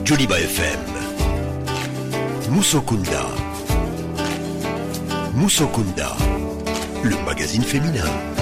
Joliba FM. Moussokunda. Moussokunda, le magazine féminin.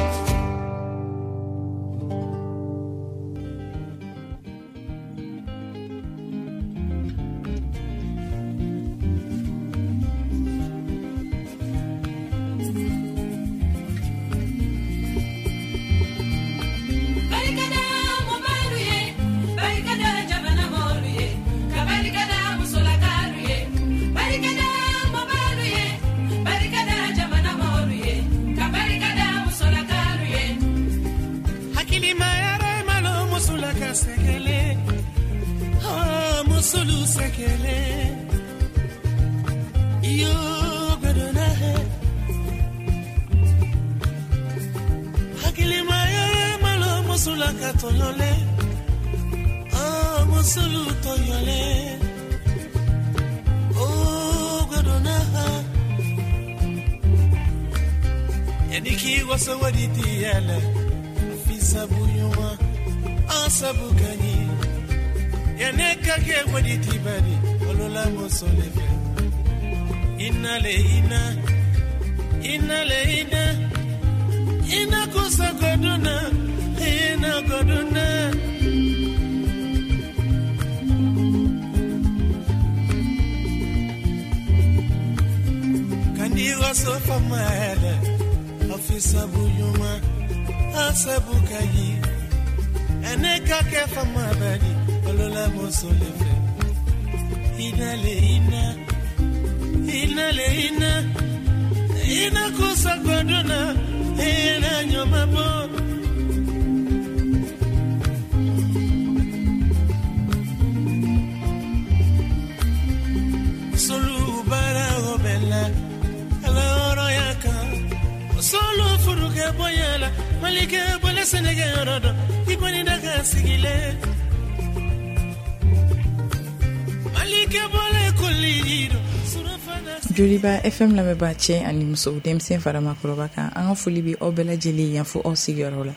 Joliba FM la mebache ani muso demsen farama kurobaka anga fulibi obela jeli yanfu o sigorola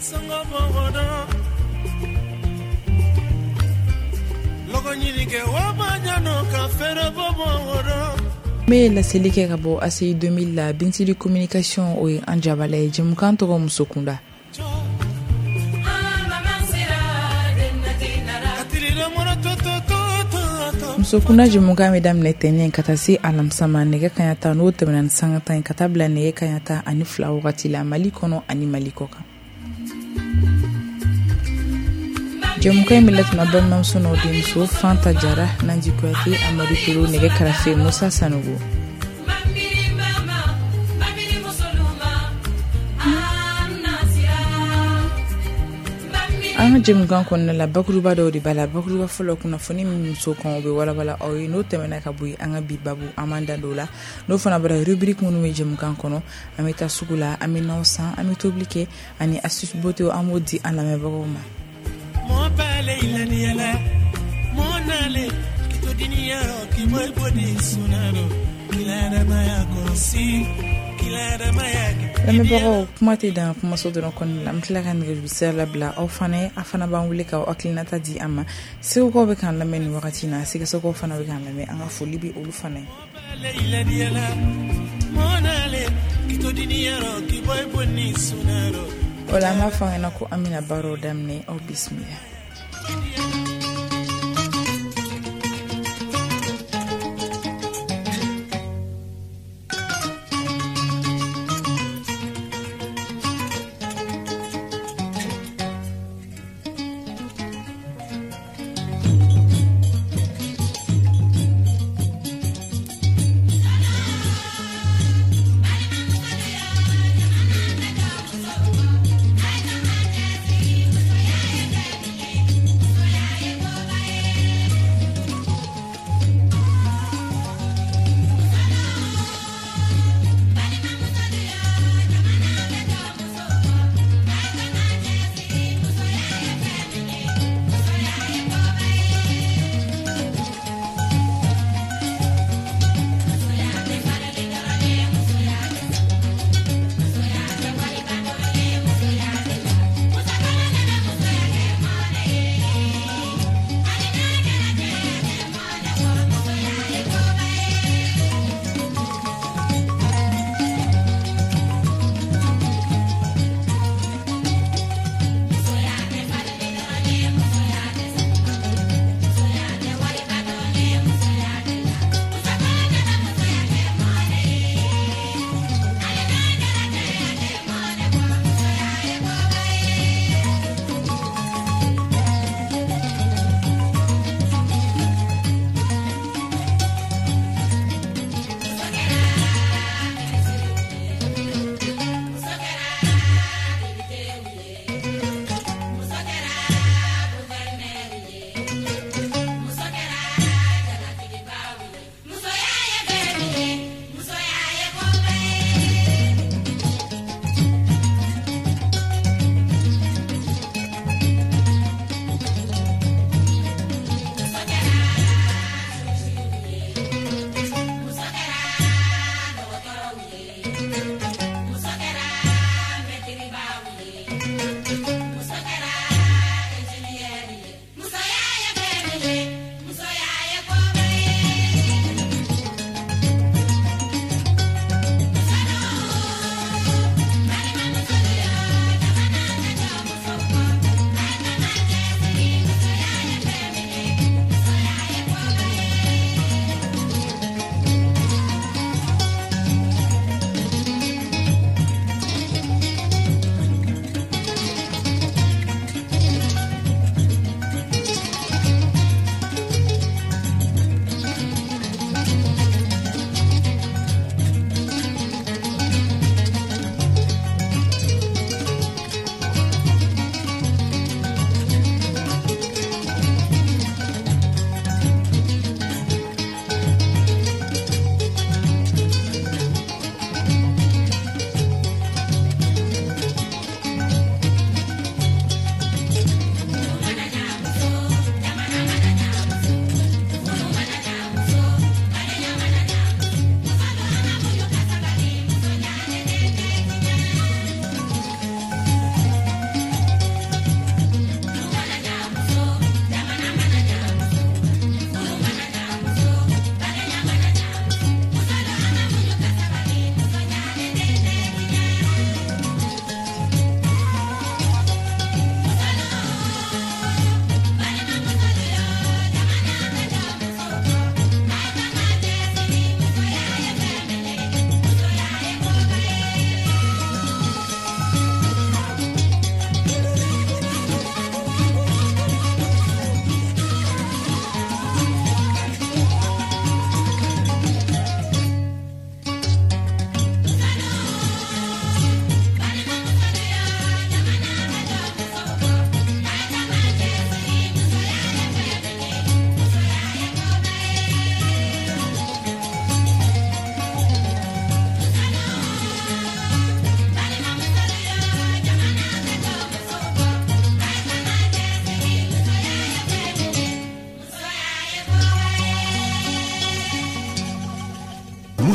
mais la selike kabo asi 2000 la binti de communication o anjabale jemkanto ko musokunda Musokuna jimuga mesdames netenen katasi alamsama nege kanyata no temenan sangata katabla nege kanyata ani flawati la malikono ani malikoka Jemuka millet mabel mamsono dimso fanta jara nanji kwati amari turu nege karafe Musa Sanogo Anga jemugan konna la bakruba do di bala bakruba folo kuna foni muso kon be wala o no temena ka buyi anga bi babu amanda dola no fona bara rubrique munu me jemugan kono ameta sugula amina osan amito oblique ani astuce beauté o amodi ana me bagoma mo bale ilani yala mo nale kito dinia ki mo bodi sunaro kilana maya kosi kilana maya la me bago kumate dan kuma so de kon la mtla kan register la bla o fane afana ban wule ka o klinata di ama se ko be kan la men wakati na se so ko fana be kan la me anga foli bi olu fane ilani yala mo nale kito dinia ki mo bodi sunaro Ola ma fanga ko Amina Baro damne o bismillah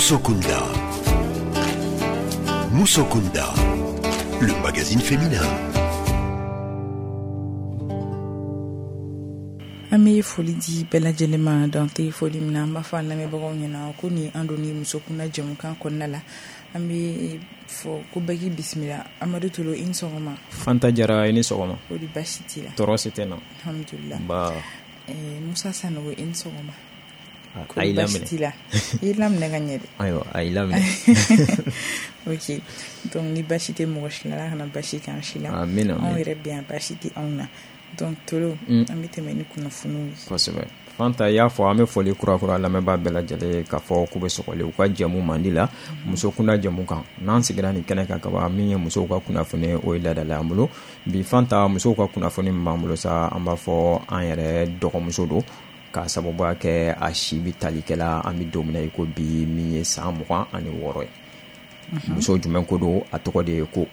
Musokunda. Musokunda, le magazine féminin. Ami foli di bɛɛ lajɛlen ma dan tɛ foli min na an b'a fɔ an lamɛnbagaw ɲɛna ko ni an donni musokunda jɛmukan kɔnɔna la an bɛ fɔ ko bɛɛ k'i bisimila. Amadu Tolo i ni sɔgɔma. Fanta Jara i ni sɔgɔma. O di baasi t'i la. Tɔɔrɔ si tɛ na. Alhamdulillah. Ba. Musa Sanogo i ni sɔgɔma. A y'i laminɛ. Baasi t'i la. I y'i laminɛ ka ɲɛ de. Ayiwa a y'i laminɛ. Ok donc ni baasi tɛ mɔgɔ si la Ala kana baasi k'an si la. Amina. Anw yɛrɛ bɛ yan baasi tɛ anw na. Donc Tolo an bɛ tɛmɛ ni kunnafoniw ye. Kosɛbɛ. Fanta y'a fɔ an bɛ foli kura lamɛnbaa bɛɛ lajɛlen k'a fɔ k'u bɛ sɔgɔli u ka jɛmu mandi la musokunda jɛmu kan n'an sigira nin kɛnɛ kan kaban min ye musow ka kunnafoni o ye ladala an bolo bi Fanta musow ka kunnafoni min b'an bolo sa an b'a fɔ an yɛrɛ dɔgɔmuso don k'a sababuya kɛ a si bi talikɛla an bɛ don min na i ko bi min ye san 26 ye muso jumɛn ko don a tɔgɔ de ye ko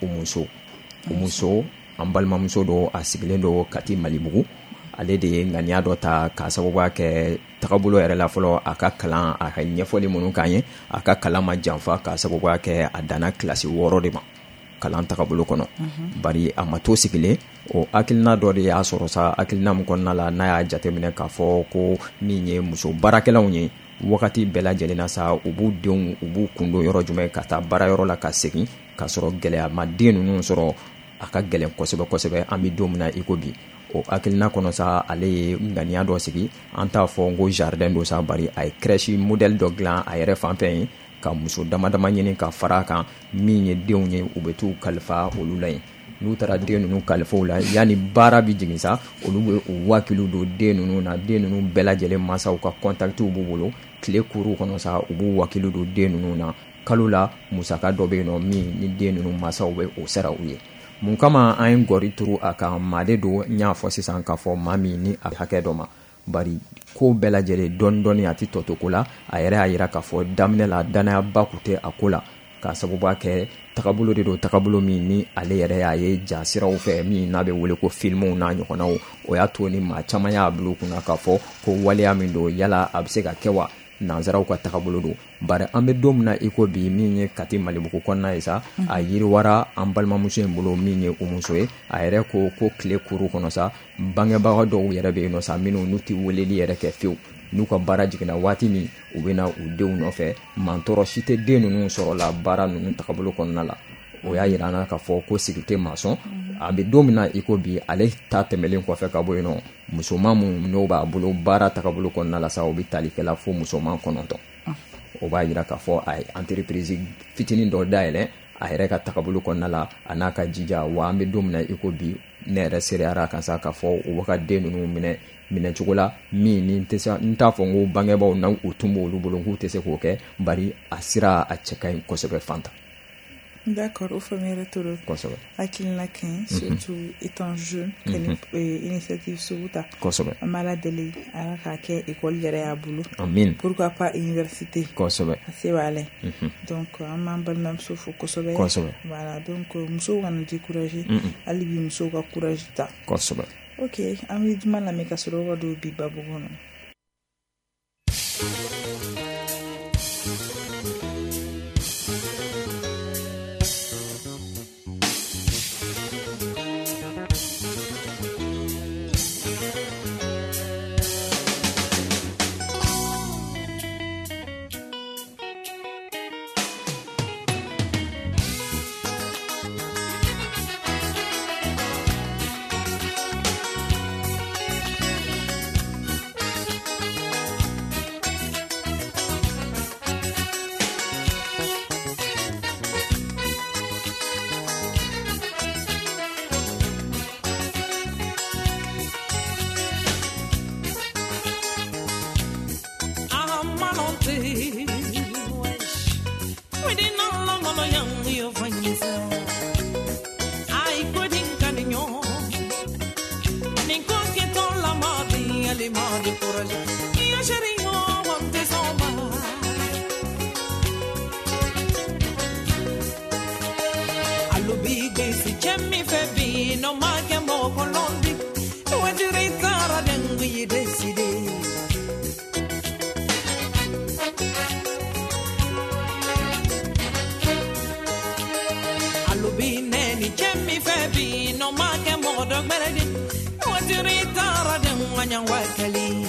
Umuso an balimamuso don a sigilen don Kati Malibugu ale de ye ŋaniya dɔ ta k'a sababuya kɛ tagabolo yɛrɛ la fɔlɔ a ka kalan a ka ɲɛfɔli minnu k'an ye a ka kalan ma janfa k'a sababuya kɛ a danna kilasi 6 de ma kalan tagabolo kɔnɔ bari a ma to sigilen o hakilina dɔ de y'a sɔrɔ sa hakilina min kɔnɔna la n'a y'a jateminɛ k'a fɔ ko min ye muso baarakɛlaw ye wagati bɛɛ lajɛlen na sa u b'u denw u b'u kun don yɔrɔ jumɛn ka taa baarayɔrɔ la ka segin k'a sɔrɔ gɛlɛya ma den ninnu sɔrɔ a ka gɛlɛn kosɛbɛ an bɛ don min na i ko bi o hakilina kɔnɔ sa ale ye ŋaniya dɔ sigi an t'a fɔ n ko jardin do sa bari a ye crèche modèle dɔ dilan a yɛrɛ fanfɛ ye ka muso dama ɲini ka fara a kan min ye denw ye u bɛ t'u kalifa olu la yen n'u taara den ninnu kalifaw la yanni baara bi jigin sa olu bɛ u wakiliw don den ninnu na den ninnu bɛɛ lajɛlen mansaw ka contactiw b'u bolo tile kuru kɔnɔ sa u b'u wakiliw don den ninnu na kalo la musaka dɔ bɛ yen nɔ min ni den ninnu mansaw bɛ o sara u ye mun kama an ye gɔri turu a kan maa de don n y'a fɔ sisan k'a fɔ maa min ni a hakɛ dɔ ma bari ko bɛɛ lajɛlen dɔɔni a tɛ tɔto ko la a yɛrɛ y'a jira k'a fɔ daminɛ la danayaba kun tɛ a ko la k'a sababuya kɛ tagabolo de don tagabolo min ni ale yɛrɛ y'a ye jasiraw fɛ min n'a bɛ wele ko filmuw n'a ɲɔgɔnnaw o y'a to ni maa caman y'a bila u kunna k'a fɔ ko waleya min don yala a bɛ se ka kɛ wa nanzaraw ka tagabolo don bari an bɛ don min na i ko bi min ye Kati Malibugu kɔnɔna ye sa a yiriwara an balimamuso in bolo min ye Umuso ye a yɛrɛ ko tile kuru kɔnɔ sa bangebaga dɔw yɛrɛ bɛ yen nɔ sa minnu n'u tɛ weleli yɛrɛ kɛ fiyewu n'u ka baara jiginna waati min u bɛ na u denw nɔfɛ mantɔrɔ si tɛ den ninnu sɔrɔla baara ninnu tagabolo kɔnɔna la o y'a jira an na k'a fɔ ko sigi tɛ maa sɔn a bɛ don min na i ko bi ale ta tɛmɛlen kɔfɛ ka bɔ yen nɔ musoman minnu n'o b'a bolo baara tagabolo kɔnɔna la sa o bɛ talikɛla fo musoman 9 o b'a jira k'a fɔ a ye entreprise fitinin dɔ dayɛlɛ a yɛrɛ ka tagabolo kɔnɔna la a n'a ka jija wa an bɛ don min na i ko bi ne yɛrɛ sereyara kan sa k'a fɔ u bɛ ka den ninnu minɛ cogo la min ni n t'a fɔ n ko bangebaw na u tun b'olu bolo k'u tɛ se k'o kɛ bari a sira a cɛ ka ɲi kosɛbɛ Fanta. D'accord, au famille Tolo. Hakilina kaɲi surtout étant jeune que ni initiative sugu ta. Kosɛbɛ. An b'a ladeli Ala k'a kɛ école yɛrɛ y'a bolo. Amin. Pourquoi pas université. Kosɛbɛ. A se b'a la. Donc an b'an balimamuso fo kosɛbɛ. Voilà donc musow kana décourager. Hali bi musow ka courage ta. Kosɛbɛ. Ok an bɛ juma lamɛn ka sɔrɔ ka don bi babu kɔnɔ. manya wakali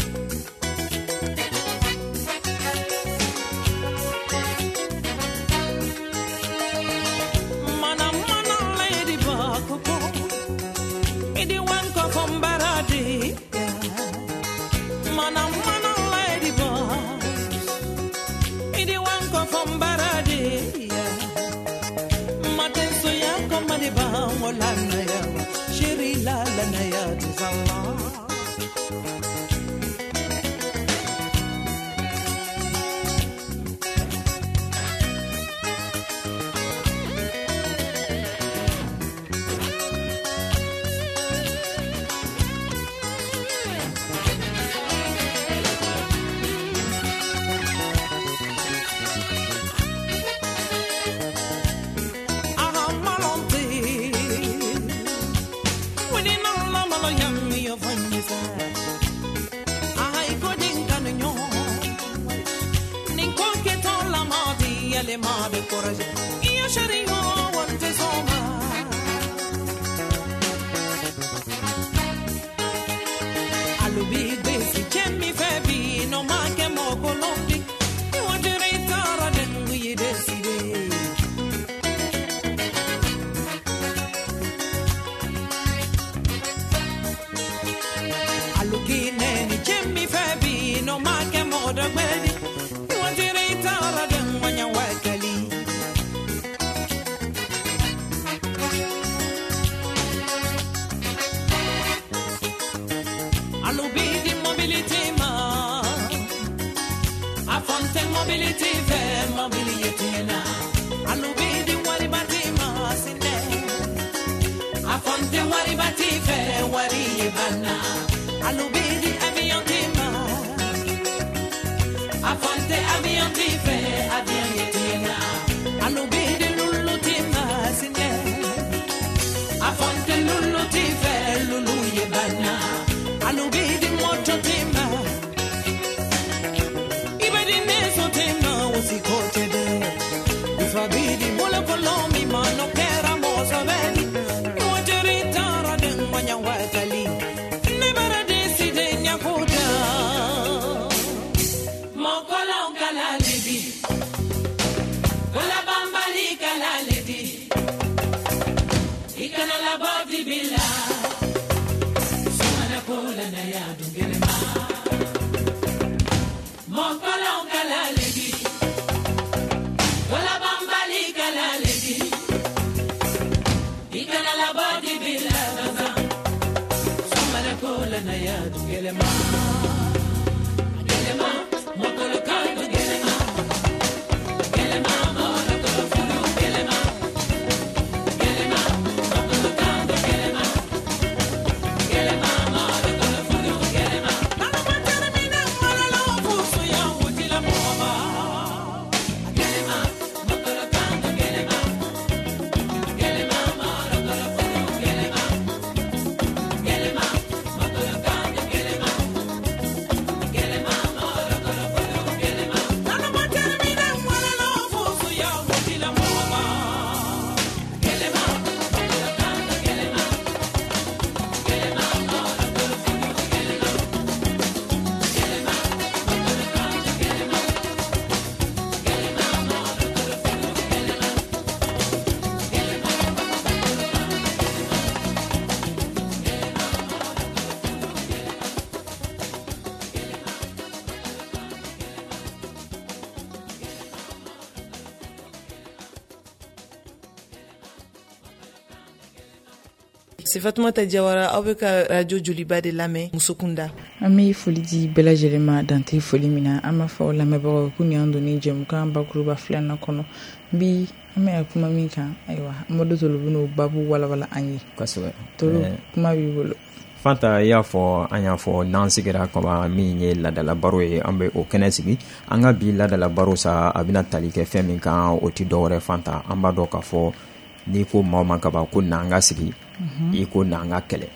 Fatumata Jawara, aw bɛ ka radio Joliba de lamɛn Musokunda. An bɛ foli di bɛɛ lajɛlen ma dante foli min na an b'a fɔ lamɛnbagaw k'u ni an donni jɛmukan bakuruba filanan kɔnɔ bi an bɛ kuma min kan ayiwa Amadu Tolo bɛn'o babu walawala an ye kosɛbɛ Tolo kuma b'i bolo. Fanta y'a fɔ an y'a fɔ n'an sigira kaba min ye ladala baro ye an bɛ o kɛnɛ sigi an ka bi ladala baro sa a bɛna tali kɛ fɛn min kan o tɛ dɔwɛrɛ Fanta an b'a dɔn k'a fɔ n'i ko maa ma kaba ko n'an ka sigi i ko n'an ka kɛlɛ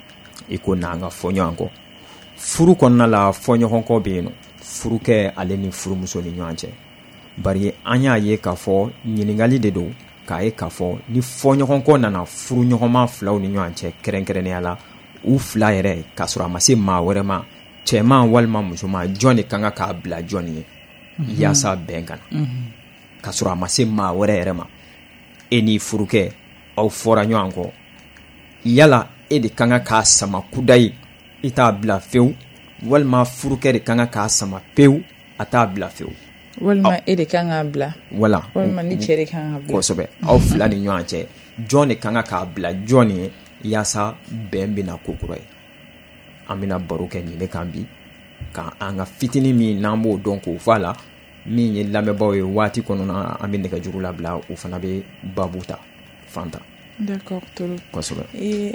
i ko n'an ka fɔ ɲɔgɔn kɔ furu kɔnɔna la fɔ ɲɔgɔn kɔ bɛ yen furu kɛ ale ni furumuso ni ɲɔgɔn cɛ bari an y'a ye k'a fɔ ɲininkali de don k'a ye k'a fɔ ni fɔ ɲɔgɔn kɔ nana furu ɲɔgɔnma filaw ni ɲɔgɔn cɛ kɛrɛnkɛrɛnnenya la u fila yɛrɛ k'a sɔrɔ a ma se maa wɛrɛ ma cɛman walima musoman jɔn de kan ka k'a bila jɔn ye yaasa bɛn kana k'a sɔrɔ a ma se maa wɛrɛ yɛrɛ ma e n'i furukɛ aw fɔra ɲɔgɔn kɔ yala e de kan k'a sama kuda ye i t'a bila fewu walima furukɛ de kan k'a sama pewu a t'a bila fewu walima e de kan k'a bila walima ni cɛ de kan k'a bila kosɛbɛ aw fila ni ɲɔgɔn cɛ jɔn de kan k'a bila jɔn ye yaasa bɛn bɛna kokura ye an bɛna baro kɛ nin de kan bi ka an ka fitinin min n'an b'o dɔn k'o fɔ a la min ye lamɛnbaaw ye waati kɔnɔna an bɛ nɛgɛjuru labila o fana bɛ babu ta Fanta. D'accord, Tolo. Kosɛbɛ.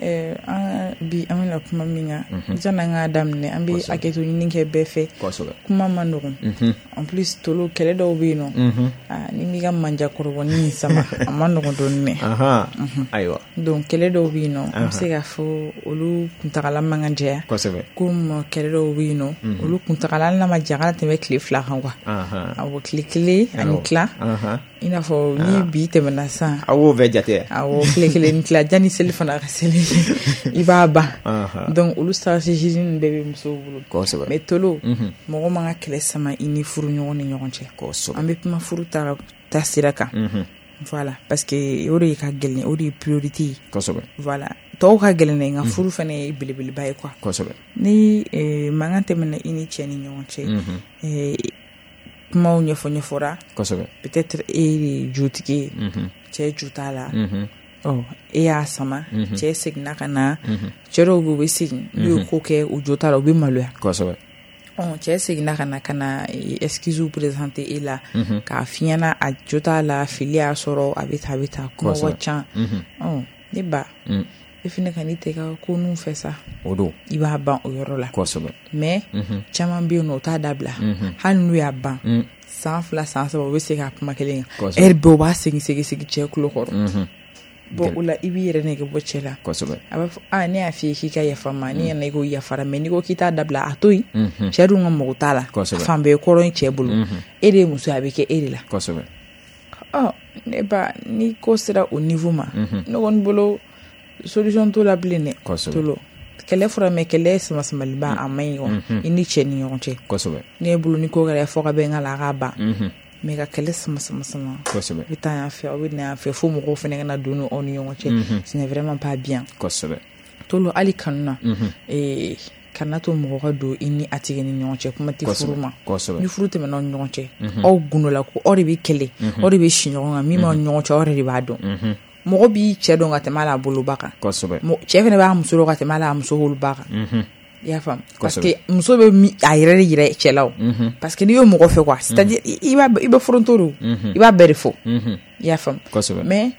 Bi an bɛna kuma min kan jan'an k'a daminɛ an bɛ hakɛto ɲini kɛ bɛɛ fɛ kuma ma nɔgɔn en plus Tolo kɛlɛ dɔw bɛ yen nɔ ni m'i ka manjakɔrɔbɔnin sama a ma nɔgɔn dɔɔnin ayiwa donc kɛlɛ dɔw bɛ yen nɔ an bɛ se k'a fɔ olu kuntagala man kan jɛya komi kɛlɛ dɔw bɛ yen nɔ olu kuntagala hali n'a ma ja k'a tɛmɛ tile 2 kan quoi awɔ tile 1 ani tila i n'a fɔ ni bi tɛmɛna sisan awɔ bɛɛ jate awɔ tile 1 ni tila janni seli fana ka seli i b'a ban donc olu stratégie ninnu bɛɛ bɛ musow bolo mais Tolo mɔgɔ man ka kɛlɛ sama i ni furu ɲɔgɔn ni ɲɔgɔn cɛ an bɛ kuma furu ta sira kan voilà parce que o de ka gɛlɛn o de ye priorité ye voilà tɔw ka gɛlɛn dɛ nka furu fana ye belebeleba ye quoi ni mankan tɛmɛna i ni cɛ ni ɲɔgɔn cɛ kumaw ɲɛfɔra peut-être e de jutigi ye cɛ ju t'a la e y'a sama cɛ seginna ka na cɛ dɔw bɛ u bɛ segin n'u ye ko kɛ u jo t'a la u bɛ maloya cɛ seginna ka na excuse présenter e la k'a f'i ɲɛna a jo t'a la fili y'a sɔrɔ a bɛ taa kuma ka ca ne ba e fana ka n'i tɛ ka ko ninnu fɛ sa o don i b'a ban o yɔrɔ la mais caman bɛ yen nɔ o t'a dabila hali n'u y'a ban san 2 san 3 u bɛ se k'a kuma kelen kan heure bɛɛ u b'a segin cɛ tulo kɔrɔ bon o la i b'i yɛrɛ nege bɔ cɛ la a b'a fɔ ne y'a f'i ye k'i ka yafa ma ni yɛrɛ i ko yafara mais n'i ko k'i t'a dabila a to yen cɛ dun ka mɔgɔ t'a la fan bɛɛ kɔrɔ in cɛ bolo e de ye muso a bɛ kɛ e de la ne ba ni ko sera o niveau ma ne kɔni bolo solution t'o la bilen dɛ Tolo kɛlɛ fɔra mais kɛlɛ sama-samaliba a man ɲi wa i ni cɛ ni ɲɔgɔn cɛ ne bolo ni ko kɛra fɔ ka bɛn ka la a k'a ban mais ka kɛlɛ sama bɛ taa yan fɛ aw bɛ na yan fɛ fo mɔgɔw fana ka na don aw ni ɲɔgɔn cɛ ce n'est vraiment pas bien Tolo hali kanu na kana to mɔgɔ ka don i ni a tigi ni ɲɔgɔn cɛ kuma tɛ furu ma ni furu tɛmɛna aw ni ɲɔgɔn cɛ aw gundola ko aw de bɛ kɛlɛ aw de bɛ si ɲɔgɔn kan min b'aw ni ɲɔgɔn cɛ aw yɛrɛ de b'a dɔn mɔgɔ b'i cɛ dɔn ka tɛmɛ a boloba kan cɛ fana b'a muso dɔn ka tɛmɛ a muso woloba kan i y'a faamu parce que muso bɛ a yɛrɛ de yira cɛ la parce que n'i y'o mɔgɔ fɛ quoi c'est-à-dire i bɛ foronto de i b'a bɛɛ de fɔ i y'a faamu mais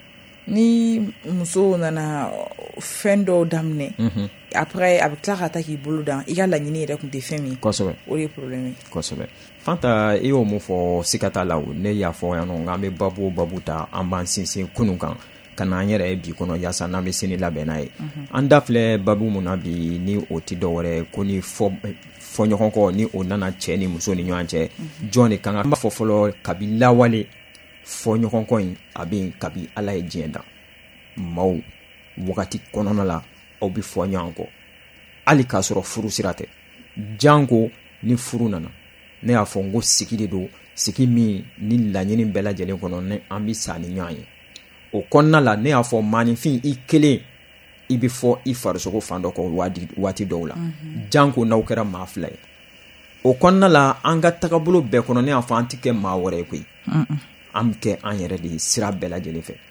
ni muso nana fɛn dɔw daminɛ après a bɛ tila ka taa k'i bolo dan i ka laɲini yɛrɛ tun tɛ fɛn min ye o de ye problème ye Fanta i y'o mun fɔ siga t'a la ne y'a fɔ yan nɔ nka an bɛ babu ta an b'an sinsin kunun kan ka na an yɛrɛ bi kɔnɔ yaasa n'an bɛ sini labɛn n'a ye an da filɛ babu mun na bi ni o tɛ dɔ wɛrɛ ko ni fɔɲɔgɔn kɔ ni o nana cɛ ni muso ni ɲɔgɔn cɛ jɔn de kan ka an b'a fɔ fɔlɔ kabi lawale fɔɲɔgɔn kɔ in a bɛ yen kabi ala ye diɲɛ dan maaw wagati kɔnɔna la aw bɛ fɔ ɲɔgɔn kɔ hali k'a sɔrɔ furu sira tɛ janko ni furu nana ne y'a fɔ n ko sigi de don sigi min ni laɲini bɛɛ lajɛlen kɔnɔ ne an bɛ sa ni ɲɔgɔn ye o kɔnɔna la ne y'a fɔ maanifin i kelen i bɛ fɔ i farisogo fan dɔ kɔ waati dɔw la janko n'aw kɛra maa fila ye o kɔnɔna la an ka tagabolo bɛɛ kɔnɔ ne y'a fɔ an tɛ kɛ maa wɛrɛ ye koyi an bɛ kɛ an yɛrɛ de ye sira bɛɛ lajɛlen fɛ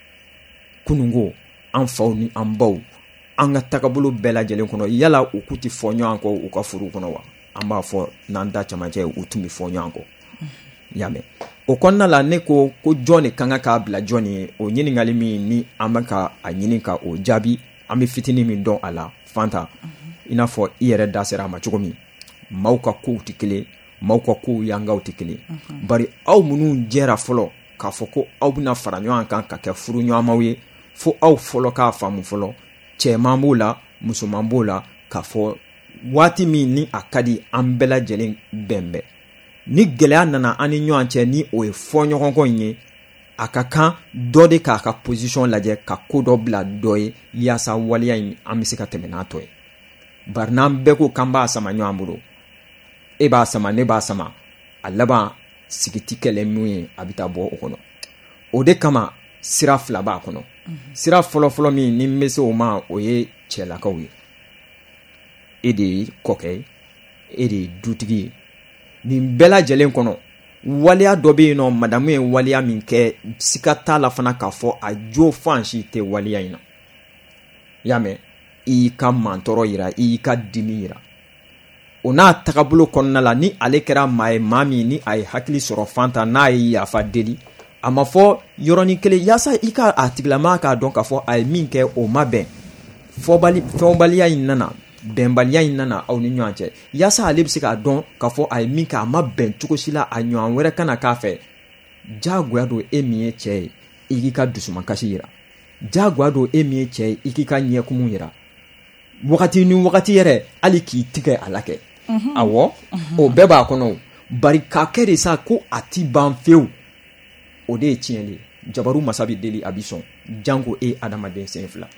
kununko an faw ni an baw an ka tagabolo bɛɛ lajɛlen kɔnɔ yala u k'u tɛ fɔ ɲɔgɔn kɔ u ka furu kɔnɔ wa an b'a fɔ n'an da camancɛ u tun bɛ fɔ ɲɔgɔn kɔ y'a mɛn o kɔnɔna la ne ko jɔn de kan k'a bila jɔn ye o ɲininkali min ni an bɛ ka a ɲini ka o jaabi an bɛ fitinin min dɔn a la Fanta i n'a fɔ i yɛrɛ da sera a ma cogo min maaw ka kow tɛ kelen maaw ka kow yangaw tɛ kelen bari aw minnu jɛra fɔlɔ k'a fɔ ko aw bɛna fara ɲɔgɔn kan ka kɛ furu ɲɔgɔnmaw ye fo aw fɔlɔ k'a faamu fɔlɔ cɛman b'o la musoman b'o la k'a fɔ waati min ni a ka di an bɛɛ lajɛlen bɛnbɛn ni gɛlɛya nana an ni ɲɔgɔn cɛ ni o ye fɔɲɔgɔnkɔ in ye a ka kan dɔ de k'a ka position lajɛ ka ko dɔ bila dɔ ye yaasa waleya in an bɛ se ka tɛmɛ n'a tɔ ye bari n'an bɛɛ ko k'an b'a sama ɲɔgɔn bolo e b'a sama ne b'a sama a laban sigi ti kɛlɛ min ye a bɛ taa bɔ o kɔnɔ o de kama sira fila b'a kɔnɔ sira fɔlɔfɔlɔ min ni n bɛ se o ma o ye cɛlakaw ye e de ye kɔkɛ ye e de ye dutigi ye nin bɛɛ lajɛlen kɔnɔ waliya dɔ bɛ yen nɔ madamu ye waliya min kɛ sika t'a la fana k'a fɔ a jo fan si tɛ waliya in na i y'a mɛn i y'i ka mantɔrɔ yira i y'i ka dimi yira o n'a tagabolo kɔnɔna la ni ale kɛra maa ye maa min ni a ye hakili sɔrɔ fanta n'a ye yafa deli a ma fɔ yɔrɔnin kelen yaasa i ka a tigilamaa k'a dɔn k'a fɔ a ye min kɛ o ma bɛn fɛnbaliya in nana bɛnbaliya in nana aw ni ɲɔgɔn cɛ yaasa ale bɛ se k'a dɔn k'a fɔ a ye min kɛ a ma bɛn cogo si la a ɲɔgɔn wɛrɛ kana k'a fɛ jagoya don e min ye cɛ ye i k'i ka dusumakasi yira jagoya don e min ye cɛ ye i k'i ka ɲɛkumu yira wagati ni wagati yɛrɛ hali k'i tigɛ a la kɛ awɔ o bɛɛ b'a kɔnɔ bari k'a kɛ de sa ko a ti ban fewu o de ye tiɲɛli ye jabaru masa bɛ deli a bi sɔn janko e adamaden sen fila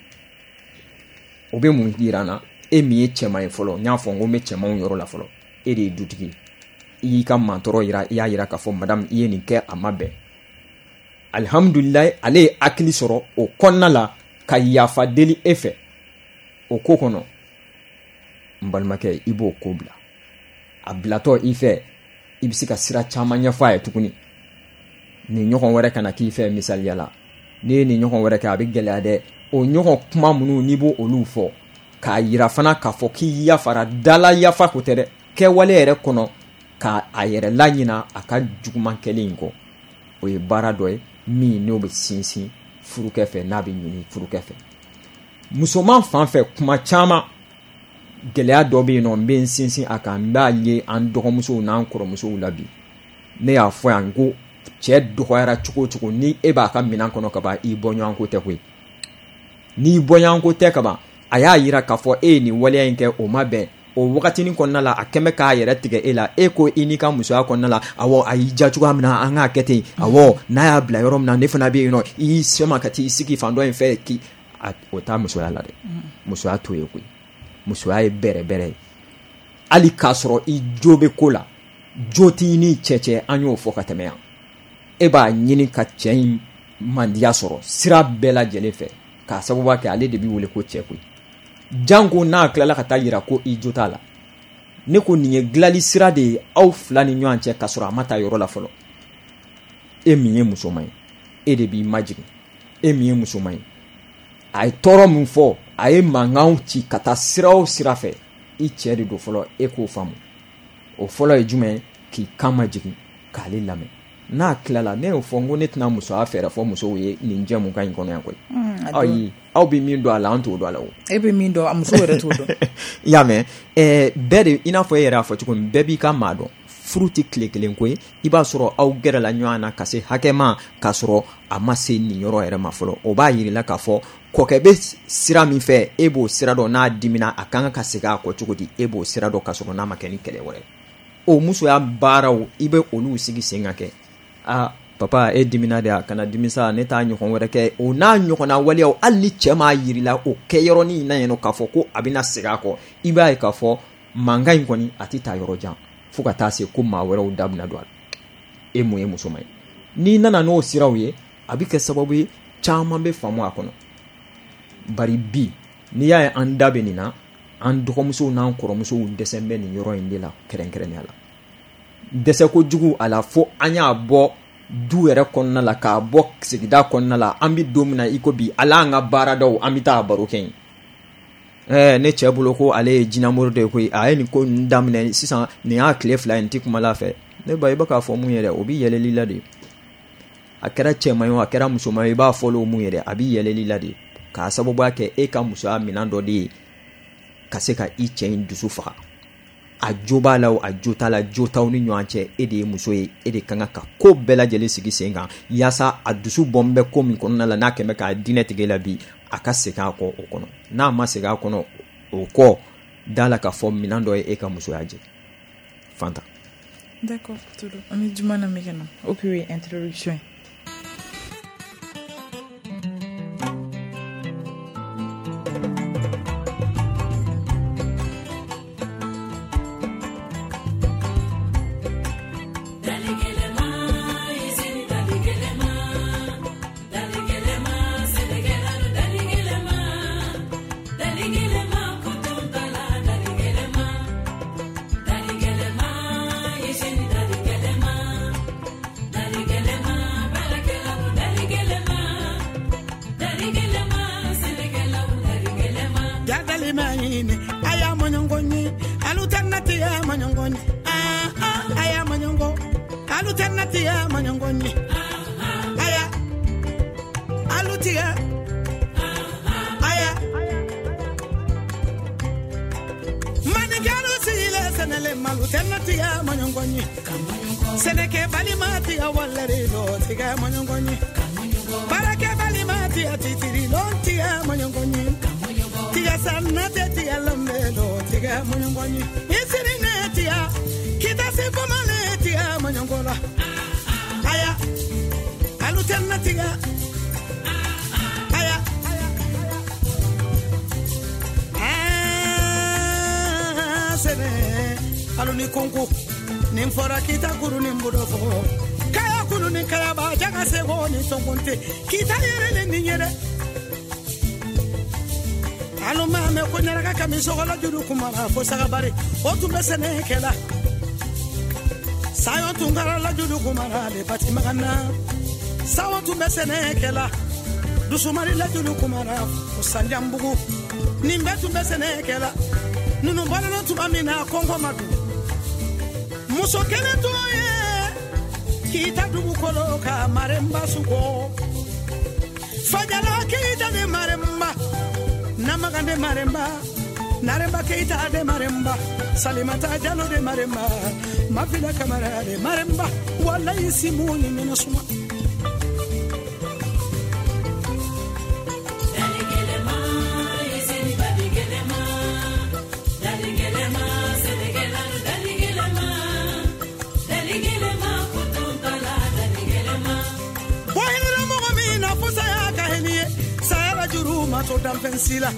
o bɛ mun yira n na e min ye cɛman ye fɔlɔ n y'a fɔ n ko n bɛ cɛmanw yɔrɔ la fɔlɔ e de ye dutigi i y'i ka mantɔrɔ yira i y'a yira k'a fɔ madame i ye nin kɛ a ma bɛn alihamudulilayi ale ye hakili sɔrɔ o kɔnɔna la ka yafa deli e fɛ o ko kɔnɔ n balimakɛ i b'o ko bila a bilatɔ i fɛ i bɛ se ka sira caman ɲɛfɔ a ye tuguni nin ɲɔgɔn wɛrɛ kana k'i fɛ misaliya la n'i ye nin ɲɔgɔn wɛrɛ kɛ a bɛ gɛlɛya dɛ o ɲɔgɔn kuma minnu n'i b'o olu fɔ k'a yira fana k'a fɔ k'i yafara dala yafa ko tɛ dɛ kɛwale yɛrɛ kɔnɔ k'a yɛrɛ laɲina a ka juguman kɛlen in kɔ o ye baara dɔ ye min n'o bɛ sinsin furukɛ fɛ n'a bɛ ɲini furukɛ fɛ musoman fan fɛ kuma caman gɛlɛya dɔ bɛ yen nɔ n bɛ n sinsin a kan n b'a ye an dɔgɔmusow n'an kɔrɔmusow la bi ne y'a fɔ yan ko cɛ dɔgɔyara cogo o cogo ni e b'a ka minɛn kɔnɔ ka ban i bɔɲɔgɔnko tɛ koyi n'i bɔɲɔgɔnko tɛ ka ban a y'a yira k'a fɔ e ye nin waleya in kɛ o ma bɛn o wagatinin kɔnɔna la a kɛmɛ k'a yɛrɛ tigɛ e la e ko i n'i ka musoya kɔnɔna la awɔ a y'i ja cogoya min na an k'a kɛ ten awɔ n'a y'a bila yɔrɔ min na ne fana bɛ yen nɔ i y'i sɛma ka t'i sigi fan dɔ in fɛ k'i o t'a musoya la dɛ musoya t'o ye koyi musoya ye bɛrɛbɛrɛ ye hali k'a sɔrɔ i jo bɛ ko la jo t'i ni cɛ an y'o fɔ ka tɛmɛ yan e b'a ɲini ka cɛ in mandiya sɔrɔ sira bɛɛ lajɛlen fɛ k'a sababu kɛ ale de b'i wele ko cɛ koyi janko n'a tilala ka taa yira ko i jo t'a la ne ko nin ye dilali sira de ye aw fila ni ɲɔgɔn cɛ k'a sɔrɔ a ma taa yɔrɔ la fɔlɔ e min ye musoman ye e de b'i majigin e min ye musoman ye a ye tɔɔrɔ min fɔ a ye mankanw ci ka taa sira o sira fɛ i cɛ de don fɔlɔ e k'o faamu o fɔlɔ ye jumɛn ye k'i kan majigin k'ale lamɛn n'a tilala ne y'o fɔ n ko ne tɛna musoya fɛɛrɛ fɔ musow ye nin jɛ mun ka ɲi kɔnɔ yan koyi ayi aw bɛ min dɔn a la an t'o dɔn a la o e bɛ min dɔn a muso yɛrɛ t'o dɔn i y'a mɛn bɛɛ de i n'a fɔ e yɛrɛ y'a fɔ cogo min bɛɛ b'i ka maa dɔn furu tɛ tile kelen ko ye i b'a sɔrɔ aw gɛrɛla ɲɔgɔn na ka se hakɛ ma k'a sɔrɔ a ma se nin yɔrɔ yɛrɛ ma fɔlɔ o b'a yirila k'a fɔ kɔkɛ bɛ sira min fɛ e b'o sira dɔn n'a dimina a kan ka segin a kɔ cogo di e b'o sira dɔn k'a sɔrɔ n'a ma kɛ ni kɛlɛ wɛrɛ o musoya baaraw i bɛ olu sigi sen kan kɛ papa e dimina de a kana dimisa ne t'a ɲɔgɔn wɛrɛ kɛ o n'a ɲɔgɔnna waleyaw hali ni cɛ m'a yirila o kɛ yɔrɔnin na yen nɔ k'a fɔ ko a bɛna segin a kɔ i b'a ye k'a fɔ mankan in kɔni a tɛ taa yɔrɔ jan fo ka taa se ko maa wɛrɛw da bɛna don a la e mun ye musoman ye n'i nana n'o siraw ye a bɛ kɛ sababu ye caman bɛ faamu a kɔnɔ bari bi n'i y'a ye an da bɛ nin na an dɔgɔmusow n'an kɔrɔmusow dɛsɛ bɛ nin yɔrɔ in de la kɛrɛnkɛrɛnnenya la dɛsɛ kojugu a la fo an y'a bɔ du yɛrɛ kɔnɔna la k'a bɔ sigida kɔnɔna la an bɛ don min na i ko bi ala an ka baaradaw an bɛ taa baro kɛ yen ne cɛ bolo ko ale ye jinamoro de ye koyi a ye nin ko ninnu daminɛ sisan nin y'a tile fila ye nin tɛ kuma la fɛ ne ba i bɛ k'a fɔ mun yɛrɛ o bɛ yɛlɛli la de a kɛra cɛman ye o a kɛra musoman ye i b'a fɔ o mun yɛrɛ a bɛ yɛlɛli la de k'a sababu kɛ e ka musoya minɛn dɔ de ye ka se ka i cɛ in dusu faga a jo b'a la o a jo t'a la jo t'aw ni ɲɔgɔn cɛ e de ye muso ye e de kan ka ko bɛɛ lajɛlen sigi sen kan yaasa a dusu bɔn bɛ ko min kɔnɔna la n'a kɛmɛ k'a dinɛ tigɛ la bi a ka segin a kɔ o kɔnɔ n'a ma segin a kɔnɔ o kɔ da la k'a fɔ minɛn dɔ ye e ka musoya jɛ Fanta. D'accord, Todo. On est du mal à mécano. Au plus, introduction. tiga manyongoni aya manyongo alu tenna tiga manyongoni aya alu tiga aya manigalo sile senele malu tenna tiga manyongoni seneke balimati awalere lo tiga manyongoni barake balimati atitiri lo tiga manyongoni tiga sanate tiga lambelo tiga manyongoni isirine tiga kita sifumale tiga manyongola aya alutenna tiga aya sene aluni konko nimfora kita kuru nimbudofo kaya kuru ni kaya ba jaga sego ni songonte kita yere ni yere alo mame ko nyara ka mi sogola juru kumara fo saga bare o tumbe sene kela sayo tungara la juru kumara le pati magana sawo tumbe sene kela dusumari la juru kumara fo sanjambugu nimbe tumbe sene kela nunu bana na tumamina kongo madu muso kene toye kita dugu kolo ka maremba suko fajala kita de maremba namagande maremba naremba keita de maremba salimata jalo de maremba mafila kamara de maremba wala isimuni minasuma to dampensila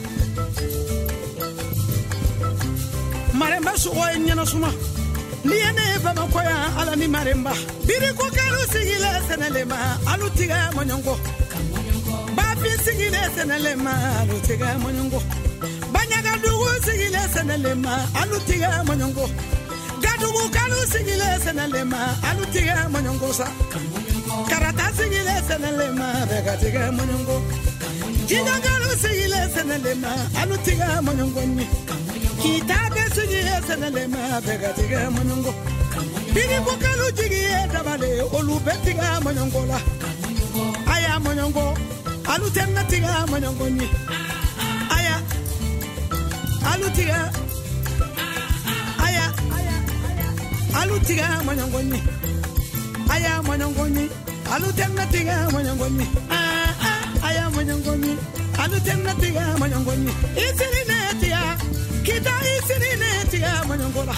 maremba so o nyana suma ni ene ba makoya ala ni maremba biri ko kalu sigile senelema alu tiga monyongo ba fi sigile senelema alu tiga monyongo banyaga dugu sigile senelema alu tiga monyongo gadugu kalu sigile senelema alu tiga monyongo sa karata sigile senelema bega tiga monyongo Jida galu sigile senelema alu tiga monyongoni kitabe sigile senelema bega tiga monyongo biri bukalu jigiye dabale olu betiga monyongola aya monyongo alu tenna tiga monyongoni aya alu tiga aya alu tiga monyongoni aya monyongoni alu tenna tiga monyongoni aya monyongoni alu tenna tiga monyongoni isini netia kita isini netia monyongola